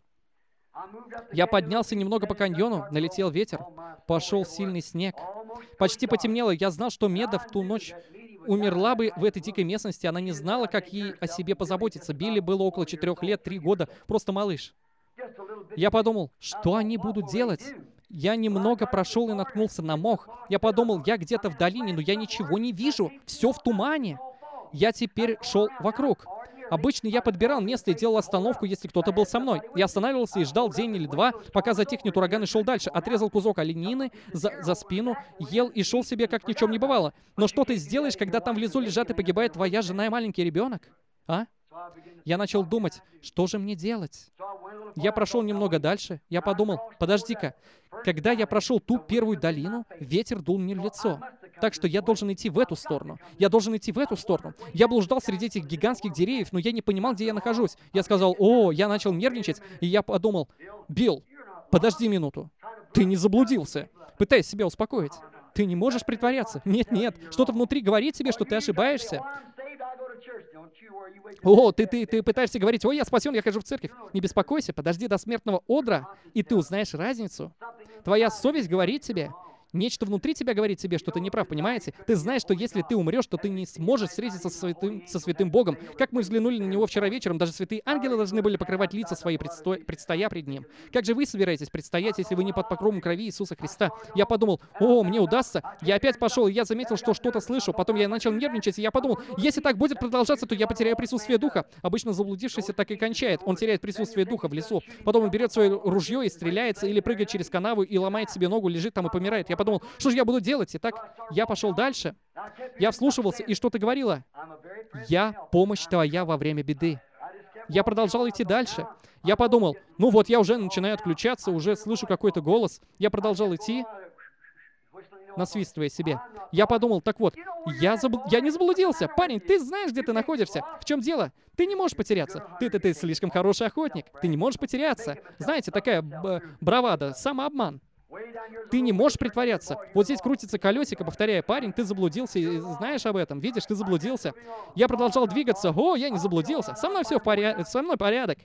Speaker 1: Я поднялся немного по каньону, налетел ветер, пошел сильный снег. Почти потемнело, я знал, что Меда в ту ночь умерла бы в этой дикой местности, она не знала, как ей о себе позаботиться. Билли было около 4 лет, 3 года, просто малыш. Я подумал, что они будут делать? Я немного прошел и наткнулся на мох. Я подумал, я где-то в долине, но я ничего не вижу, все в тумане. Я теперь шел вокруг. Обычно я подбирал место и делал остановку, если кто-то был со мной. Я останавливался и ждал день или два, пока затихнет ураган, и шел дальше. Отрезал кусок оленины за спину, ел и шел себе, как ни в чем не бывало. Но что ты сделаешь, когда там внизу лежат и погибает твоя жена и маленький ребенок? А? Я начал думать, что же мне делать? Я прошел немного дальше. Я подумал, подожди-ка. Когда я прошел ту первую долину, ветер дул мне в лицо. Так что я должен идти в эту сторону. Я должен идти в эту сторону. Я блуждал среди этих гигантских деревьев, но я не понимал, где я нахожусь. Я сказал, я начал нервничать, и я подумал, Билл, подожди минуту. Ты не заблудился. Пытаясь себя успокоить. Ты не можешь притворяться. Нет, что-то внутри говорит тебе, что ты ошибаешься. Ты пытаешься говорить, я спасен, я хожу в церковь. Не беспокойся, подожди до смертного одра, и ты узнаешь разницу. Твоя совесть говорит тебе, нечто внутри тебя говорит тебе, что ты не прав, понимаете? Ты знаешь, что если ты умрешь, то ты не сможешь встретиться со святым Богом. Как мы взглянули на него вчера вечером, даже святые ангелы должны были покрывать лица свои, предстоя пред ним. Как же вы собираетесь предстоять, если вы не под покровом крови Иисуса Христа? Я подумал, мне удастся. Я опять пошел, и я заметил, что что-то слышу. Потом я начал нервничать, и я подумал, если так будет продолжаться, то я потеряю присутствие духа. Обычно заблудившийся так и кончает. Он теряет присутствие духа в лесу. Потом он берет свое ружье и стреляется, или прыгает через канаву и ломает себе ногу, лежит там и помирает. Я подумал, что же я буду делать? Итак, я пошел дальше. Я вслушивался, и что-то говорило. «Я помощь твоя во время беды». Я продолжал идти дальше. Я подумал, я уже начинаю отключаться, уже слышу какой-то голос. Я продолжал идти, насвистывая себе. Я подумал, я не заблудился. Парень, ты знаешь, где ты находишься. В чем дело? Ты не можешь потеряться. Ты слишком хороший охотник. Ты не можешь потеряться. Знаете, такая бравада, самообман. Ты не можешь притворяться. Вот здесь крутится колесико, повторяя, парень, ты заблудился, и знаешь об этом, видишь, ты заблудился. Я продолжал двигаться, я не заблудился, со мной все в порядке, со мной порядок.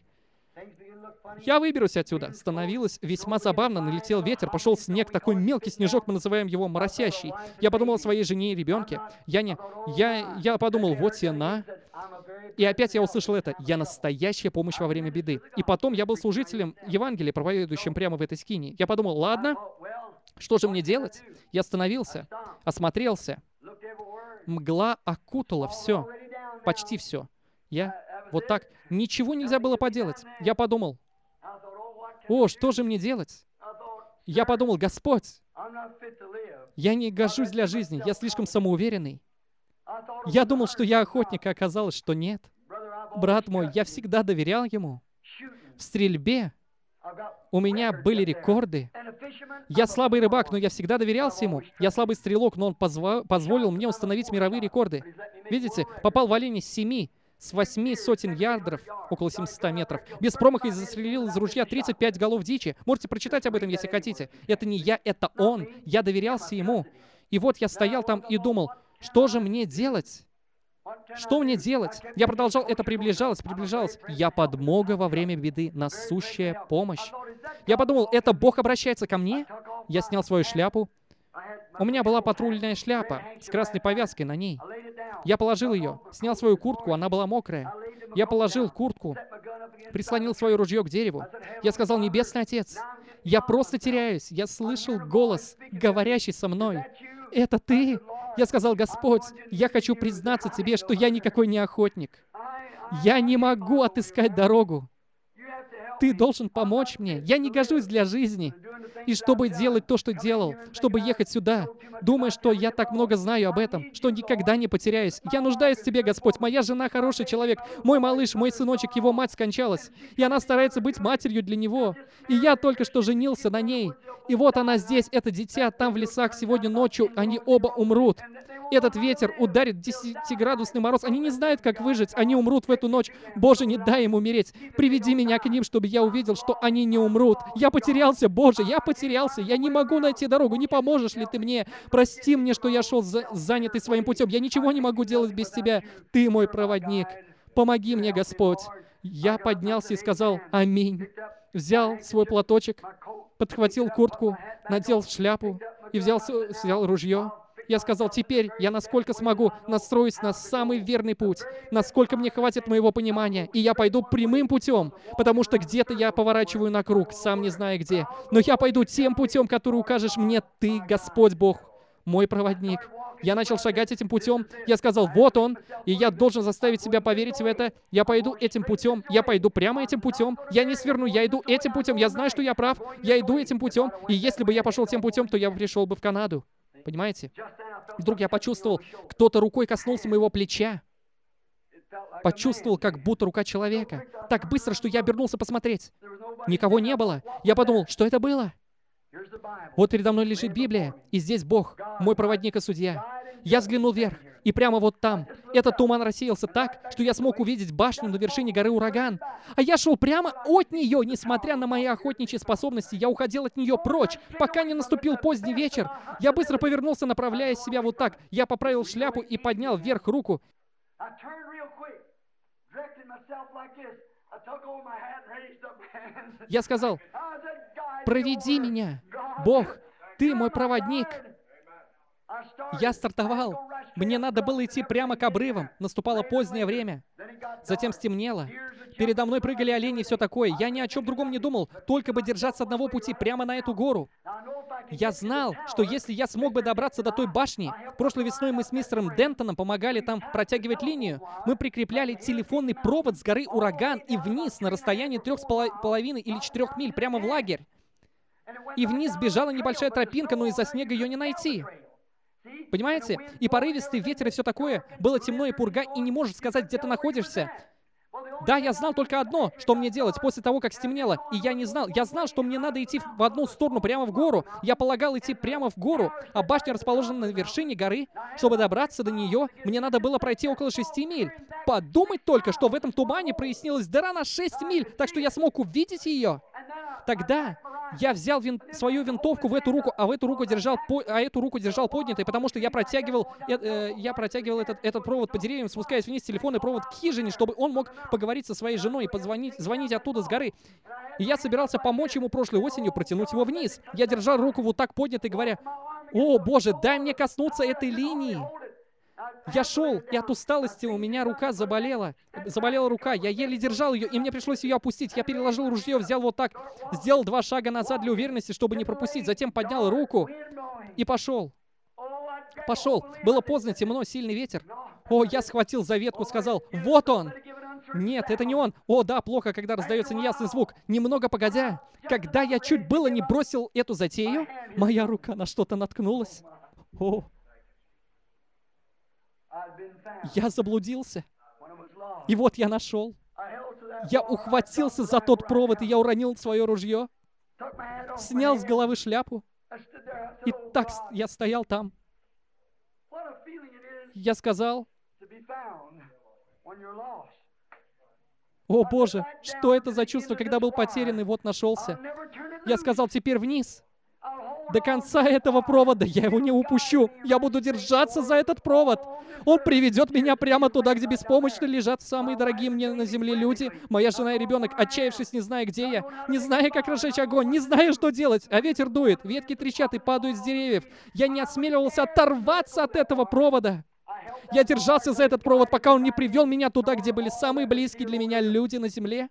Speaker 1: Я выберусь отсюда. Становилось весьма забавно, налетел ветер, пошел снег, такой мелкий снежок, мы называем его моросящий. Я подумал о своей жене и ребенке. Я подумал, вот она. И опять я услышал это. Я настоящая помощь во время беды. И потом я был служителем Евангелия, проповедующим прямо в этой скинии. Я подумал, ладно, что же мне делать? Я остановился, осмотрелся. Мгла окутала все, почти все. Вот так. Ничего нельзя было поделать. Я подумал, что же мне делать? Я подумал, Господь, я не гожусь для жизни, я слишком самоуверенный. Я думал, что я охотник, а оказалось, что нет. Брат мой, я всегда доверял ему. В стрельбе у меня были рекорды. Я слабый рыбак, но я всегда доверялся ему. Я слабый стрелок, но он позволил мне установить мировые рекорды. Видите, попал в оленя с 8 сотен ярдов, около 700 метров. Без промаха и застрелил из ружья 35 голов дичи. Можете прочитать об этом, если хотите. Это не я, это он. Я доверялся ему. И вот я стоял там и думал, что же мне делать? Что мне делать? Я продолжал, это приближалось. Я подмога во время беды, насущая помощь. Я подумал, это Бог обращается ко мне? Я снял свою шляпу. У меня была патрульная шляпа с красной повязкой на ней. Я положил ее, снял свою куртку, она была мокрая. Я положил куртку, прислонил свое ружье к дереву. Я сказал, Небесный Отец, я просто теряюсь. Я слышал голос, говорящий со мной. Это ты? Я сказал, Господь, я хочу признаться тебе, что я никакой не охотник. Я не могу отыскать дорогу. Ты должен помочь мне. Я не гожусь для жизни. И чтобы делать то, что делал, чтобы ехать сюда, думая, что я так много знаю об этом, что никогда не потеряюсь. Я нуждаюсь в тебе, Господь. Моя жена хороший человек. Мой малыш, мой сыночек, его мать скончалась. И она старается быть матерью для него. И я только что женился на ней. И вот она здесь, это дитя, там в лесах сегодня ночью. Они оба умрут. Этот ветер ударит 10-градусный мороз. Они не знают, как выжить. Они умрут в эту ночь. Боже, не дай им умереть. Приведи меня к ним, чтобы я увидел, что они не умрут. Я потерялся, Боже, я потерялся. Я не могу найти дорогу. Не поможешь ли ты мне? Прости мне, что я шел занятый своим путем. Я ничего не могу делать без тебя. Ты мой проводник. Помоги мне, Господь. Я поднялся и сказал «Аминь». Взял свой платочек, подхватил куртку, надел шляпу и взял ружье. Я сказал, теперь я насколько смогу настроюсь на самый верный путь, насколько мне хватит моего понимания, и я пойду прямым путем, потому что где-то я поворачиваю на круг, сам не зная где. Но я пойду тем путем, который укажешь мне ты, Господь Бог, мой проводник. Я начал шагать этим путем. Я сказал, вот он, и я должен заставить себя поверить в это. Я пойду этим путем, я пойду прямо этим путем. Я не сверну, я иду этим путем. Я знаю, что я прав, я иду этим путем. И если бы я пошел тем путем, то я бы пришел бы в Канаду. Понимаете? Вдруг я почувствовал, кто-то рукой коснулся моего плеча. Почувствовал, как будто рука человека. Так быстро, что я обернулся посмотреть. Никого не было. Я подумал, что это было? Вот передо мной лежит Библия, и здесь Бог, мой проводник и судья. Я взглянул вверх, и прямо вот там этот туман рассеялся так, что я смог увидеть башню на вершине горы Ураган. А я шел прямо от нее, несмотря на мои охотничьи способности. Я уходил от нее прочь, пока не наступил поздний вечер. Я быстро повернулся, направляя себя вот так. Я поправил шляпу и поднял вверх руку. Я сказал, проведи меня, Бог, ты мой проводник. Я стартовал. Мне надо было идти прямо к обрывам. Наступало позднее время. Затем стемнело. Передо мной прыгали олени и все такое. Я ни о чем другом не думал, только бы держаться одного пути прямо на эту гору. Я знал, что если я смог бы добраться до той башни, прошлой весной мы с мистером Дентоном помогали там протягивать линию. Мы прикрепляли телефонный провод с горы Ураган и вниз на расстоянии 3,5 или 4 миль прямо в лагерь. И вниз бежала небольшая тропинка, но из-за снега ее не найти. Понимаете? И порывистый ветер и все такое. Было темно и пурга, и не можешь сказать, где ты находишься. Да, я знал только одно, что мне делать после того, как стемнело. И я не знал. Я знал, что мне надо идти в одну сторону, прямо в гору. Я полагал идти прямо в гору, а башня расположена на вершине горы. Чтобы добраться до нее, мне надо было пройти около 6 миль. Подумать только, что в этом тумане прояснилась дыра на 6 миль, так что я смог увидеть ее. Тогда я взял свою винтовку в эту руку, а эту руку держал поднятой, потому что я протягивал этот провод по деревьям, спускаясь вниз телефонный провод к хижине, чтобы он мог поговорить со своей женой и звонить оттуда с горы. И я собирался помочь ему прошлой осенью протянуть его вниз. Я держал руку вот так поднятой, говоря, «О, Боже, дай мне коснуться этой линии!» Я шел, и от усталости у меня рука заболела. Заболела рука, я еле держал ее, и мне пришлось ее опустить. Я переложил ружье, взял вот так, сделал 2 шага назад для уверенности, чтобы не пропустить. Затем поднял руку и пошел. Пошел. Было поздно, темно, сильный ветер. О, я схватил за ветку, сказал, «Вот он!» Нет, это не он. О, да, плохо, когда раздается неясный звук. Немного погодя, когда я чуть было не бросил эту затею, моя рука на что-то наткнулась. О, я заблудился. И вот я нашел. Я ухватился за тот провод, и я уронил свое ружье, снял с головы шляпу, и так я стоял там. Я сказал: «О Боже, что это за чувство, когда был потерян и вот нашелся?» Я сказал: «Теперь вниз. До конца этого провода я его не упущу. Я буду держаться за этот провод. Он приведет меня прямо туда, где беспомощно лежат самые дорогие мне на земле люди, моя жена и ребенок, отчаявшись, не зная, где я, не зная, как разжечь огонь, не зная, что делать. А ветер дует, ветки трещат и падают с деревьев. Я не осмеливался оторваться от этого провода. Я держался за этот провод, пока он не привел меня туда, где были самые близкие для меня люди на земле.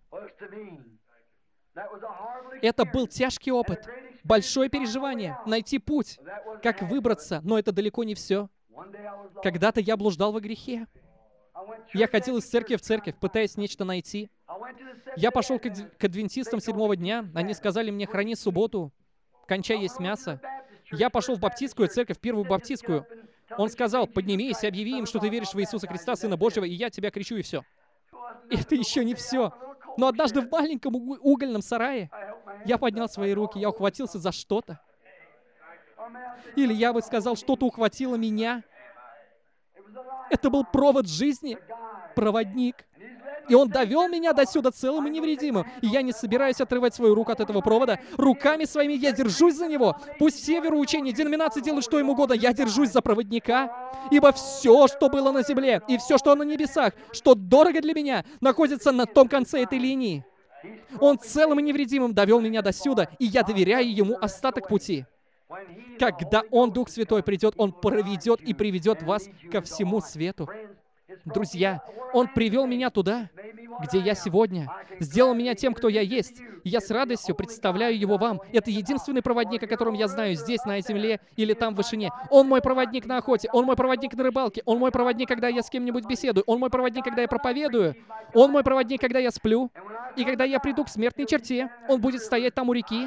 Speaker 1: Это был тяжкий опыт, большое переживание, найти путь, как выбраться, но это далеко не все. Когда-то я блуждал во грехе. Я ходил из церкви в церковь, пытаясь нечто найти. Я пошел к адвентистам 7-го дня, они сказали мне: «Храни субботу, кончай есть мясо». Я пошел в баптистскую церковь, первую баптистскую. Он сказал: «Поднимись, объяви им, что ты веришь в Иисуса Христа, Сына Божьего, и я тебя крещу, и все». Это еще не все. Но однажды в маленьком угольном сарае я поднял свои руки, я ухватился за что-то. Или я бы сказал, что-то ухватило меня. Это был провод жизни, проводник. И он довел меня до сюда целым и невредимым. И я не собираюсь отрывать свою руку от этого провода. Руками своими я держусь за него. Пусть все вероучения, деноминации делают что им угодно. Я держусь за проводника. Ибо все, что было на земле, и все, что на небесах, что дорого для меня, находится на том конце этой линии. Он целым и невредимым довел меня до сюда, и я доверяю ему остаток пути. Когда Он, Дух Святой, придет, Он проведет и приведет вас ко всему свету. Друзья, Он привел меня туда, где я сегодня, сделал меня тем, кто я есть. И я с радостью представляю Его вам. Это единственный проводник, о котором я знаю здесь, на земле или там в вышине. Он мой проводник на охоте, Он мой проводник на рыбалке, Он мой проводник, когда я с кем-нибудь беседую, Он мой проводник, когда я проповедую, Он мой проводник, когда я сплю. И когда я приду к смертной черте, Он будет стоять там у реки.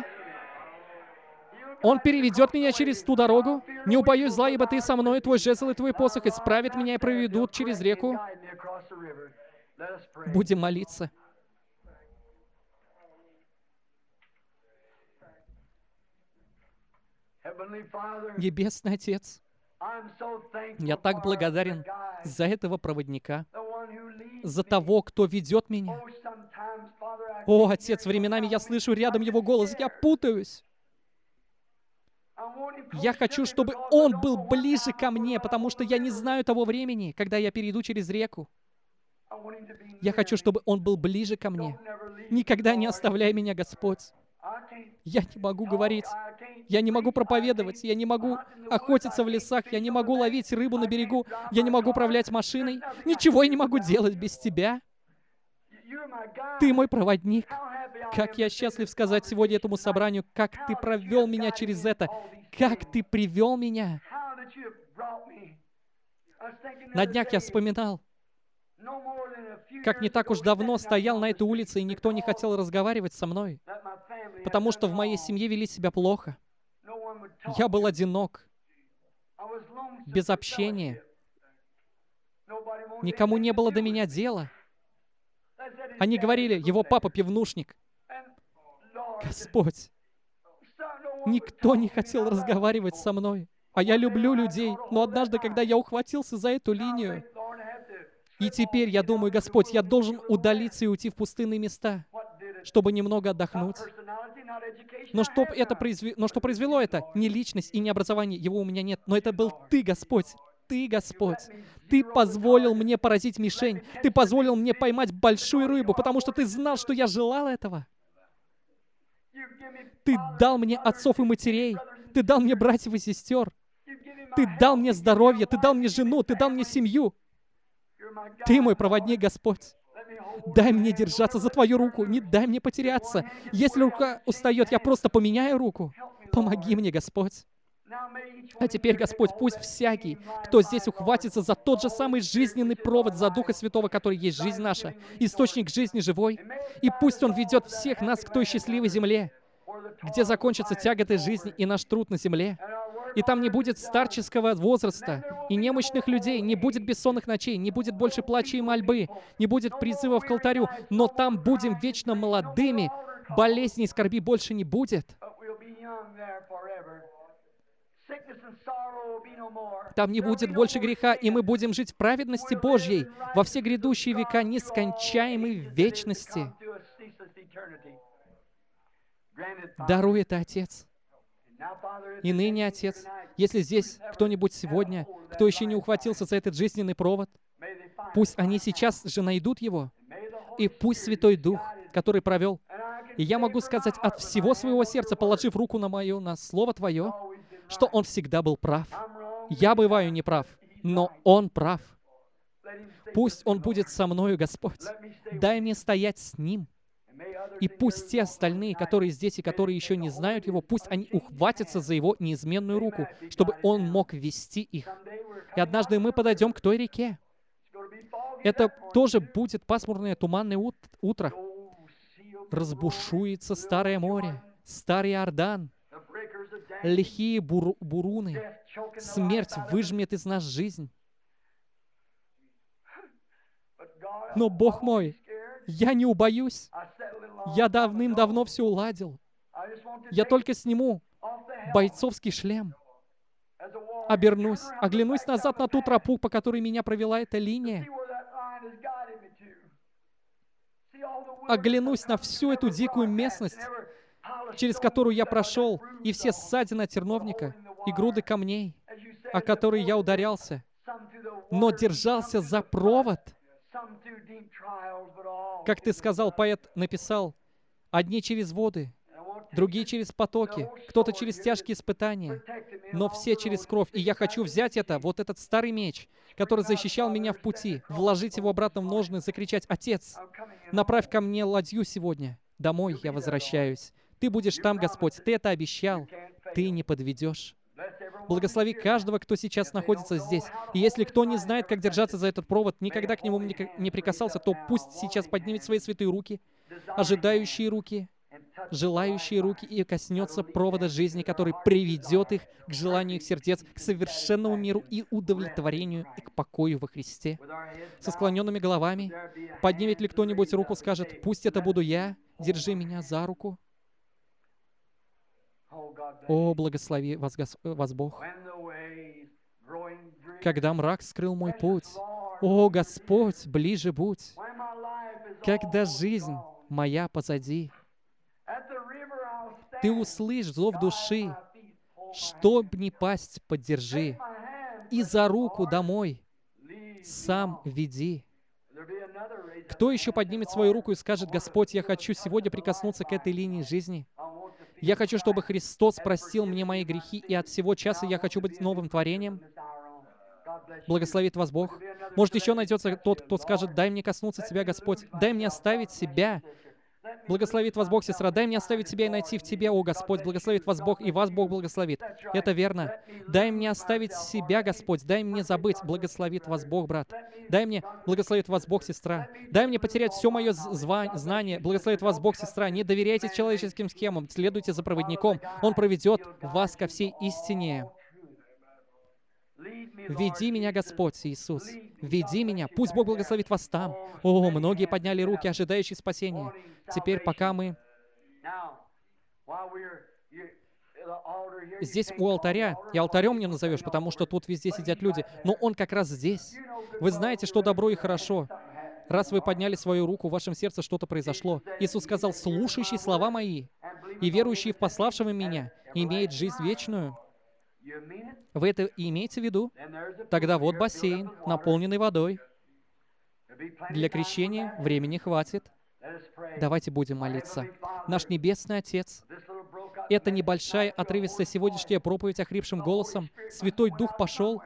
Speaker 1: Он переведет меня через ту дорогу. Не убоюсь зла, ибо Ты со мной, Твой жезл и Твой посох исправят меня и проведут через реку. Будем молиться. Небесный Отец, я так благодарен за этого проводника, за того, кто ведет меня. О, Отец, временами я слышу рядом Его голос, я путаюсь. Я хочу, чтобы Он был ближе ко мне, потому что я не знаю того времени, когда я перейду через реку. Я хочу, чтобы Он был ближе ко мне. Никогда не оставляй меня, Господь. Я не могу говорить, я не могу проповедовать, я не могу охотиться в лесах, я не могу ловить рыбу на берегу, я не могу управлять машиной. Ничего я не могу делать без Тебя. Ты мой проводник. Как я счастлив сказать сегодня этому собранию, как Ты провел меня через это, как Ты привел меня. На днях я вспоминал, как не так уж давно стоял на этой улице, и никто не хотел разговаривать со мной, потому что в моей семье вели себя плохо. Я был одинок, без общения. Никому не было до меня дела. Они говорили: его папа пивнушник. Господь, никто не хотел разговаривать со мной. А я люблю людей, но однажды, когда я ухватился за эту линию, и теперь я думаю: Господь, я должен удалиться и уйти в пустынные места, чтобы немного отдохнуть. Но что произвело это? Не личность и не образование, его у меня нет. Но это был Ты, Господь. Ты, Господь. Ты позволил мне поразить мишень. Ты позволил мне поймать большую рыбу, потому что Ты знал, что я желал этого. Ты дал мне отцов и матерей. Ты дал мне братьев и сестер. Ты дал мне здоровье. Ты дал мне жену. Ты дал мне семью. Ты мой проводник, Господь. Дай мне держаться за Твою руку. Не дай мне потеряться. Если рука устает, я просто поменяю руку. Помоги мне, Господь. А теперь, Господь, пусть всякий, кто здесь ухватится за тот же самый жизненный провод, за Духа Святого, который есть жизнь наша, источник жизни живой, и пусть Он ведет всех нас к той счастливой земле, где закончатся тяготы жизни и наш труд на земле, И там не будет старческого возраста, и немощных людей, не будет бессонных ночей, не будет больше плача и мольбы, не будет призывов к алтарю, но там будем вечно молодыми, болезней и скорби больше не будет. Там не будет больше греха, и мы будем жить в праведности Божьей во все грядущие века нескончаемой вечности. Даруй это, Отец. И ныне, Отец, если здесь кто-нибудь сегодня, кто еще не ухватился за этот жизненный провод, пусть они сейчас же найдут его, и пусть Святой Дух, который провел, и я могу сказать от всего своего сердца, положив руку на Слово Твое, что Он всегда был прав. Я бываю неправ, но Он прав. Пусть Он будет со мною, Господь. Дай мне стоять с Ним. И пусть те остальные, которые здесь и которые еще не знают Его, пусть они ухватятся за Его неизменную руку, чтобы Он мог вести их. И однажды мы подойдем к той реке. Это тоже будет пасмурное туманное утро. Разбушуется старое море, старый Иордан, лихие буруны. Смерть выжмет из нас жизнь. Но, Бог мой, я не убоюсь. Я давным-давно все уладил. Я только сниму бойцовский шлем, оглянусь назад на ту тропу, по которой меня провела эта линия. Оглянусь на всю эту дикую местность, через которую я прошел, и все ссадины от терновника, и груды камней, о которые я ударялся, но держался за провод. Как ты сказал, поэт написал, одни через воды, другие через потоки, кто-то через тяжкие испытания, но все через кровь. И я хочу взять вот этот старый меч, который защищал меня в пути, вложить его обратно в ножны, закричать: «Отец, направь ко мне ладью сегодня. Домой я возвращаюсь. Ты будешь там, Господь, Ты это обещал. Ты не подведешь». Благослови каждого, кто сейчас находится здесь. И если кто не знает, как держаться за этот провод, никогда к нему не прикасался, то пусть сейчас поднимет свои святые руки, ожидающие руки, желающие руки, и коснется провода жизни, который приведет их к желанию их сердец, к совершенному миру и удовлетворению, и к покою во Христе. Со склоненными головами, поднимет ли кто-нибудь руку, скажет: «Пусть это буду я, держи меня за руку». О, благослови вас Бог. Когда мрак скрыл мой путь, о, Господь, ближе будь. Когда жизнь моя позади, Ты услышь зов души, чтоб не пасть, поддержи, и за руку домой сам веди. Кто еще поднимет свою руку и скажет: «Господь, я хочу сегодня прикоснуться к этой линии жизни. Я хочу, чтобы Христос простил мне мои грехи, и от всего часа я хочу быть новым творением». Благословит вас Бог. Может, еще найдется тот, кто скажет: «Дай мне коснуться Тебя, Господь. Дай мне оставить себя». Благословит вас Бог, сестра. Дай мне оставить себя и найти в Тебе, о Господь. Благословит вас Бог, и вас Бог благословит. Это верно. Дай мне оставить себя, Господь. Дай мне забыть. Благословит вас Бог, брат. Дай мне, благословит вас Бог, сестра. Дай мне потерять все мое знание. Благословит вас Бог, сестра. Не доверяйте человеческим схемам. Следуйте за проводником. Он проведет вас ко всей истине. Веди меня, Господь Иисус. Веди меня. Пусть Бог благословит вас там. О, многие подняли руки, ожидающие спасения. Теперь, пока мы здесь у алтаря, и алтарем не назовешь, потому что тут везде сидят люди, но он как раз здесь. Вы знаете, что добро и хорошо. Раз вы подняли свою руку, в вашем сердце что-то произошло. Иисус сказал: «Слушающий слова мои и верующий в пославшего меня имеет жизнь вечную». Вы это имеете в виду? Тогда вот бассейн, наполненный водой. Для крещения времени хватит. Давайте будем молиться. Наш Небесный Отец, это небольшая отрывистая сегодняшняя проповедь охрипшим голосом. Святой Дух пошел.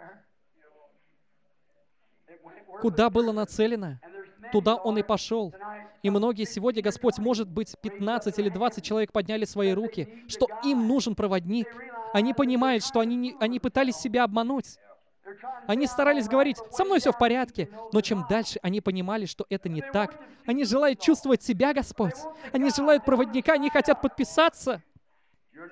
Speaker 1: Куда было нацелено, туда Он и пошел. И многие сегодня, Господь, может быть, 15 или 20 человек подняли свои руки, что им нужен проводник. Они понимают, что они пытались себя обмануть. Они старались говорить: «Со мной все в порядке». Но чем дальше они понимали, что это не так, они желают чувствовать себя, Господь. Они желают проводника, они хотят подписаться.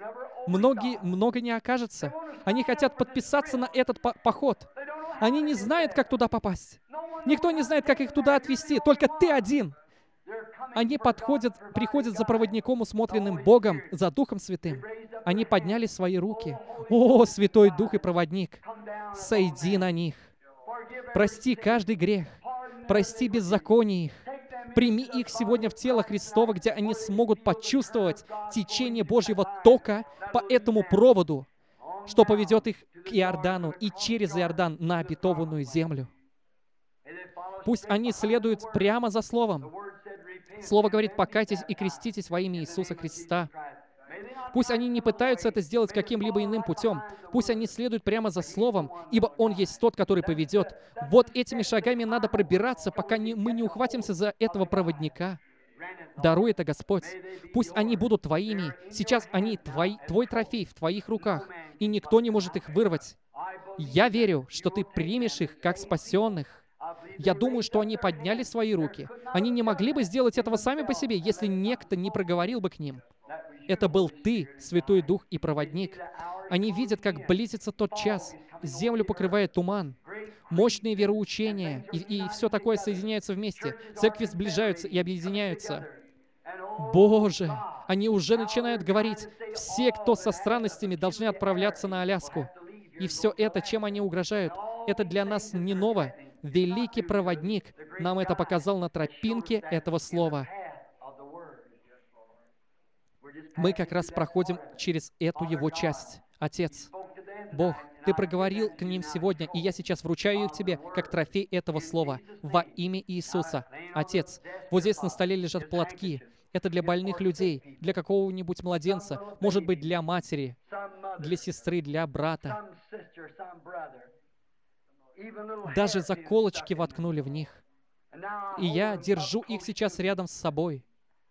Speaker 1: много не окажется. Они хотят подписаться на этот поход. Они не знают, как туда попасть. Никто не знает, как их туда отвезти. Только ты один. Они приходят за проводником, усмотренным Богом, за Духом Святым. Они подняли свои руки. О, Святой Дух и Проводник, сойди на них. Прости каждый грех. Прости беззаконие их. Прими их сегодня в тело Христово, где они смогут почувствовать течение Божьего тока по этому проводу, что поведет их к Иордану и через Иордан на обетованную землю. Пусть они следуют прямо за Словом. Слово говорит: покайтесь и креститесь во имя Иисуса Христа. Пусть они не пытаются это сделать каким-либо иным путем. Пусть они следуют прямо за Словом, ибо Он есть тот, который поведет. Вот этими шагами надо пробираться, пока мы не ухватимся за этого проводника. Даруй это, Господь. Пусть они будут Твоими. Сейчас они Твой трофей в Твоих руках, и никто не может их вырвать. Я верю, что Ты примешь их как спасенных. Я думаю, что они подняли свои руки. Они не могли бы сделать этого сами по себе, если некто не проговорил бы к ним. Это был Ты, Святой Дух и Проводник. Они видят, как близится тот час. Землю покрывает туман. Мощные вероучения и все такое соединяются вместе. Церкви сближаются и объединяются. Боже, они уже начинают говорить: все, кто со странностями, должны отправляться на Аляску. И все это, чем они угрожают, это для нас не ново. Великий Проводник нам это показал на тропинке этого Слова. Мы как раз проходим через эту Его часть. Отец, Бог, Ты проговорил к ним сегодня, и я сейчас вручаю их Тебе, как трофей этого Слова, во имя Иисуса. Отец, вот здесь на столе лежат платки. Это для больных людей, для какого-нибудь младенца, может быть, для матери, для сестры, для брата. Даже заколочки воткнули в них. И я держу их сейчас рядом с собой.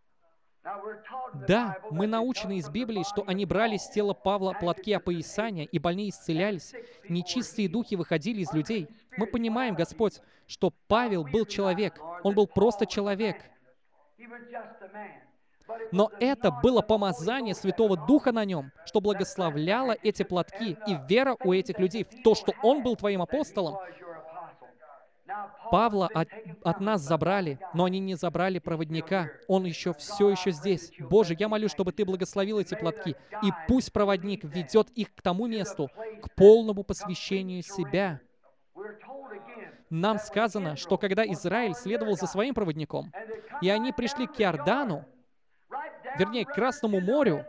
Speaker 1: Да, мы научены из Библии, что они брали с тела Павла платки опоясания, и больные исцелялись. Нечистые духи выходили из людей. Мы понимаем, Господь, что Павел был человек. Он был просто человек. Но это было помазание Святого Духа на нем, что благословляло эти платки, и вера у этих людей в то, что он был твоим апостолом. Павла от нас забрали, но они не забрали проводника. Он все еще здесь. Боже, я молю, чтобы Ты благословил эти платки, и пусть проводник ведет их к тому месту, к полному посвящению себя. Нам сказано, что когда Израиль следовал за своим проводником, и они пришли к Иордану, вернее, к Красному морю,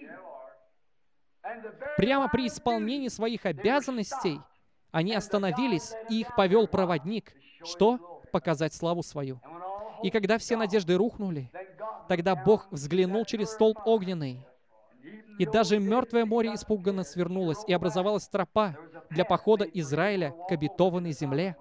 Speaker 1: прямо при исполнении своих обязанностей, они остановились, и их повел проводник. Что? Показать славу свою. И когда все надежды рухнули, тогда Бог взглянул через столб огненный, и даже мертвое море испуганно свернулось, и образовалась тропа для похода Израиля к обетованной земле.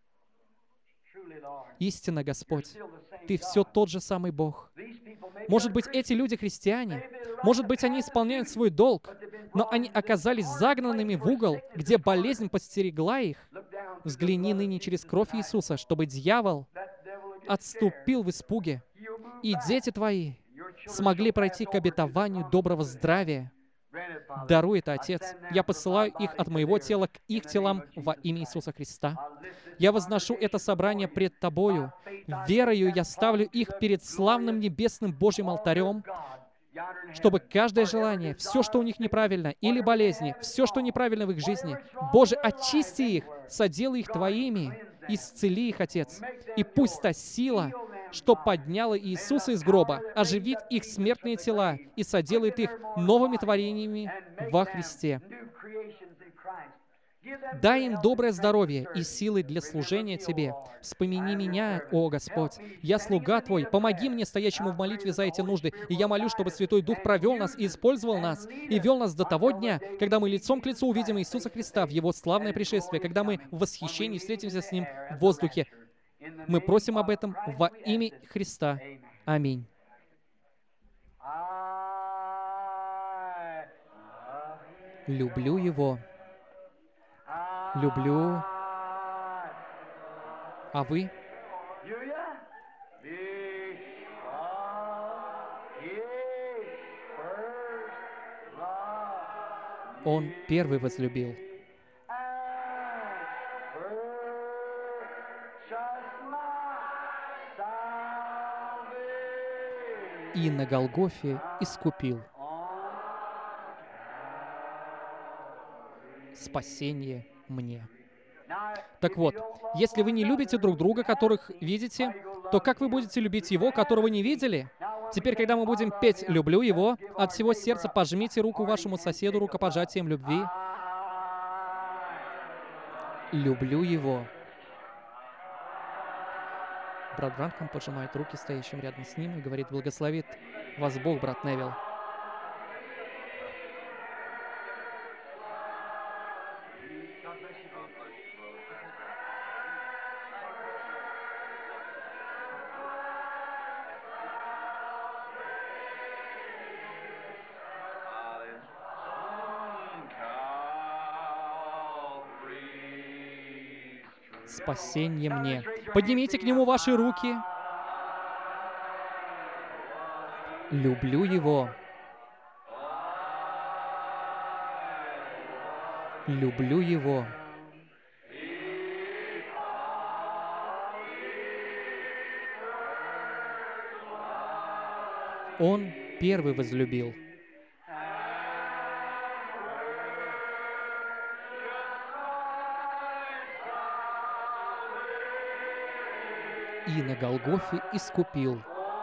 Speaker 1: Истинно, Господь, Ты все тот же самый Бог. Может быть, эти люди христиане, может быть, они исполняют свой долг, но они оказались загнанными в угол, где болезнь подстерегла их. Взгляни ныне через кровь Иисуса, чтобы дьявол отступил в испуге, и дети Твои смогли пройти к обетованию доброго здравия. Даруй это, Отец. Я посылаю их от моего тела к их телам во имя Иисуса Христа. Я возношу это собрание пред Тобою. Верою я ставлю их перед славным небесным Божьим алтарем, чтобы каждое желание, все, что у них неправильно, или болезни, все, что неправильно в их жизни, Боже, очисти их, соделай их Твоими, исцели их, Отец. И пусть та сила, что подняла Иисуса из гроба, оживит их смертные тела и соделает их новыми творениями во Христе. Дай им доброе здоровье и силы для служения Тебе. Вспомини меня, о Господь. Я слуга Твой. Помоги мне, стоящему в молитве за эти нужды. И я молю, чтобы Святой Дух провел нас и использовал нас, и вел нас до того дня, когда мы лицом к лицу увидим Иисуса Христа в Его славное пришествие, когда мы в восхищении встретимся с Ним в воздухе. Мы просим об этом во имя Христа. Аминь. Люблю Его. Люблю. А вы? Он первый возлюбил. И на Голгофе искупил. Спасение мне. Так вот, если вы не любите друг друга, которых видите, то как вы будете любить Его, которого не видели? Теперь, когда мы будем петь «Люблю Его», от всего сердца пожмите руку вашему соседу рукопожатием любви. Люблю Его. Брат Бранхам пожимает руки стоящим рядом с ним и говорит: «Благословит вас Бог, брат Невилл». Спасение мне. Поднимите к Нему ваши руки. Люблю Его. Люблю Его. Он первый возлюбил. И на Голгофе искупил.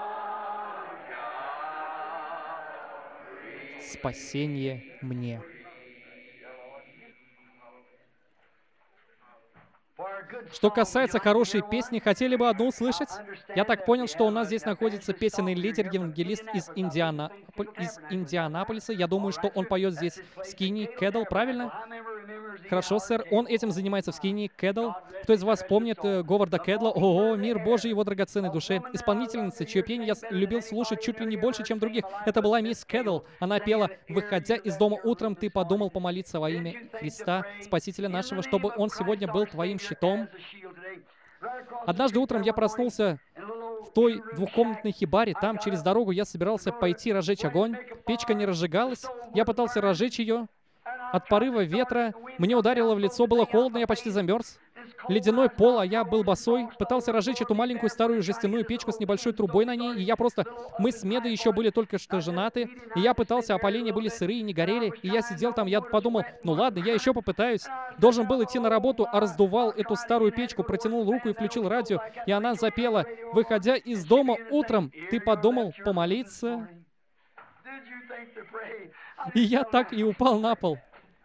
Speaker 1: Спасение мне. Что касается хорошей песни, хотели бы одну услышать? Я так понял, что у нас здесь находится песенный лидер, евангелист из Индианаполиса. Я думаю, что он поет здесь в Скини Кэдл, правильно? Хорошо, сэр. Он этим занимается в Скини Кэдл. Кто из вас помнит Говарда Кэдла? Ого, мир Божий его драгоценной душе. Исполнительница, чье пение я любил слушать чуть ли не больше, чем других. Это была мисс Кэдл. Она пела: «Выходя из дома утром, ты подумал помолиться во имя Христа, Спасителя нашего, чтобы Он сегодня был твоим щитом». Однажды утром я проснулся в той двухкомнатной хибаре. Там, через дорогу, я собирался пойти разжечь огонь. Печка не разжигалась. Я пытался разжечь ее. От порыва ветра мне ударило в лицо, было холодно, я почти замерз. Ледяной пол, а я был босой. Пытался разжечь эту маленькую старую жестяную печку с небольшой трубой на ней, и я просто... Мы с Медой еще были только что женаты, и я пытался, а поленья были сырые, не горели, и я сидел там, я подумал: ну ладно, я еще попытаюсь. Должен был идти на работу, а раздувал эту старую печку, протянул руку и включил радио, и она запела: «Выходя из дома утром, ты подумал помолиться». И я так и упал на пол.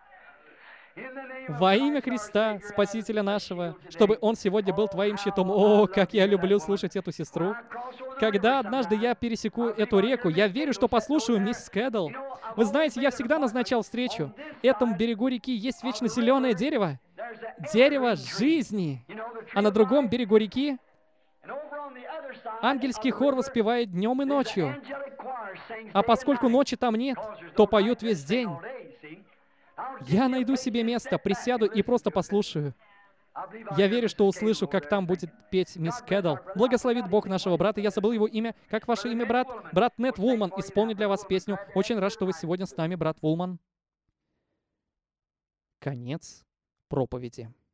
Speaker 1: Во имя Христа, Спасителя нашего, чтобы Он сегодня был твоим щитом. О, как я люблю слушать эту сестру. Когда однажды я пересеку эту реку, я верю, что послушаю мисс Кэдл. Вы знаете, я всегда назначал встречу. В этом берегу реки есть вечно зеленое дерево. Дерево жизни. А на другом берегу реки ангельский хор воспевает днем и ночью. А поскольку ночи там нет, то поют весь день. Я найду себе место, присяду и просто послушаю. Я верю, что услышу, как там будет петь мисс Кэдл. Благословит Бог нашего брата. Я забыл его имя. Как ваше имя, брат? Брат Нет Вулман исполнит для вас песню. Очень рад, что вы сегодня с нами, брат Вулман. Конец проповеди.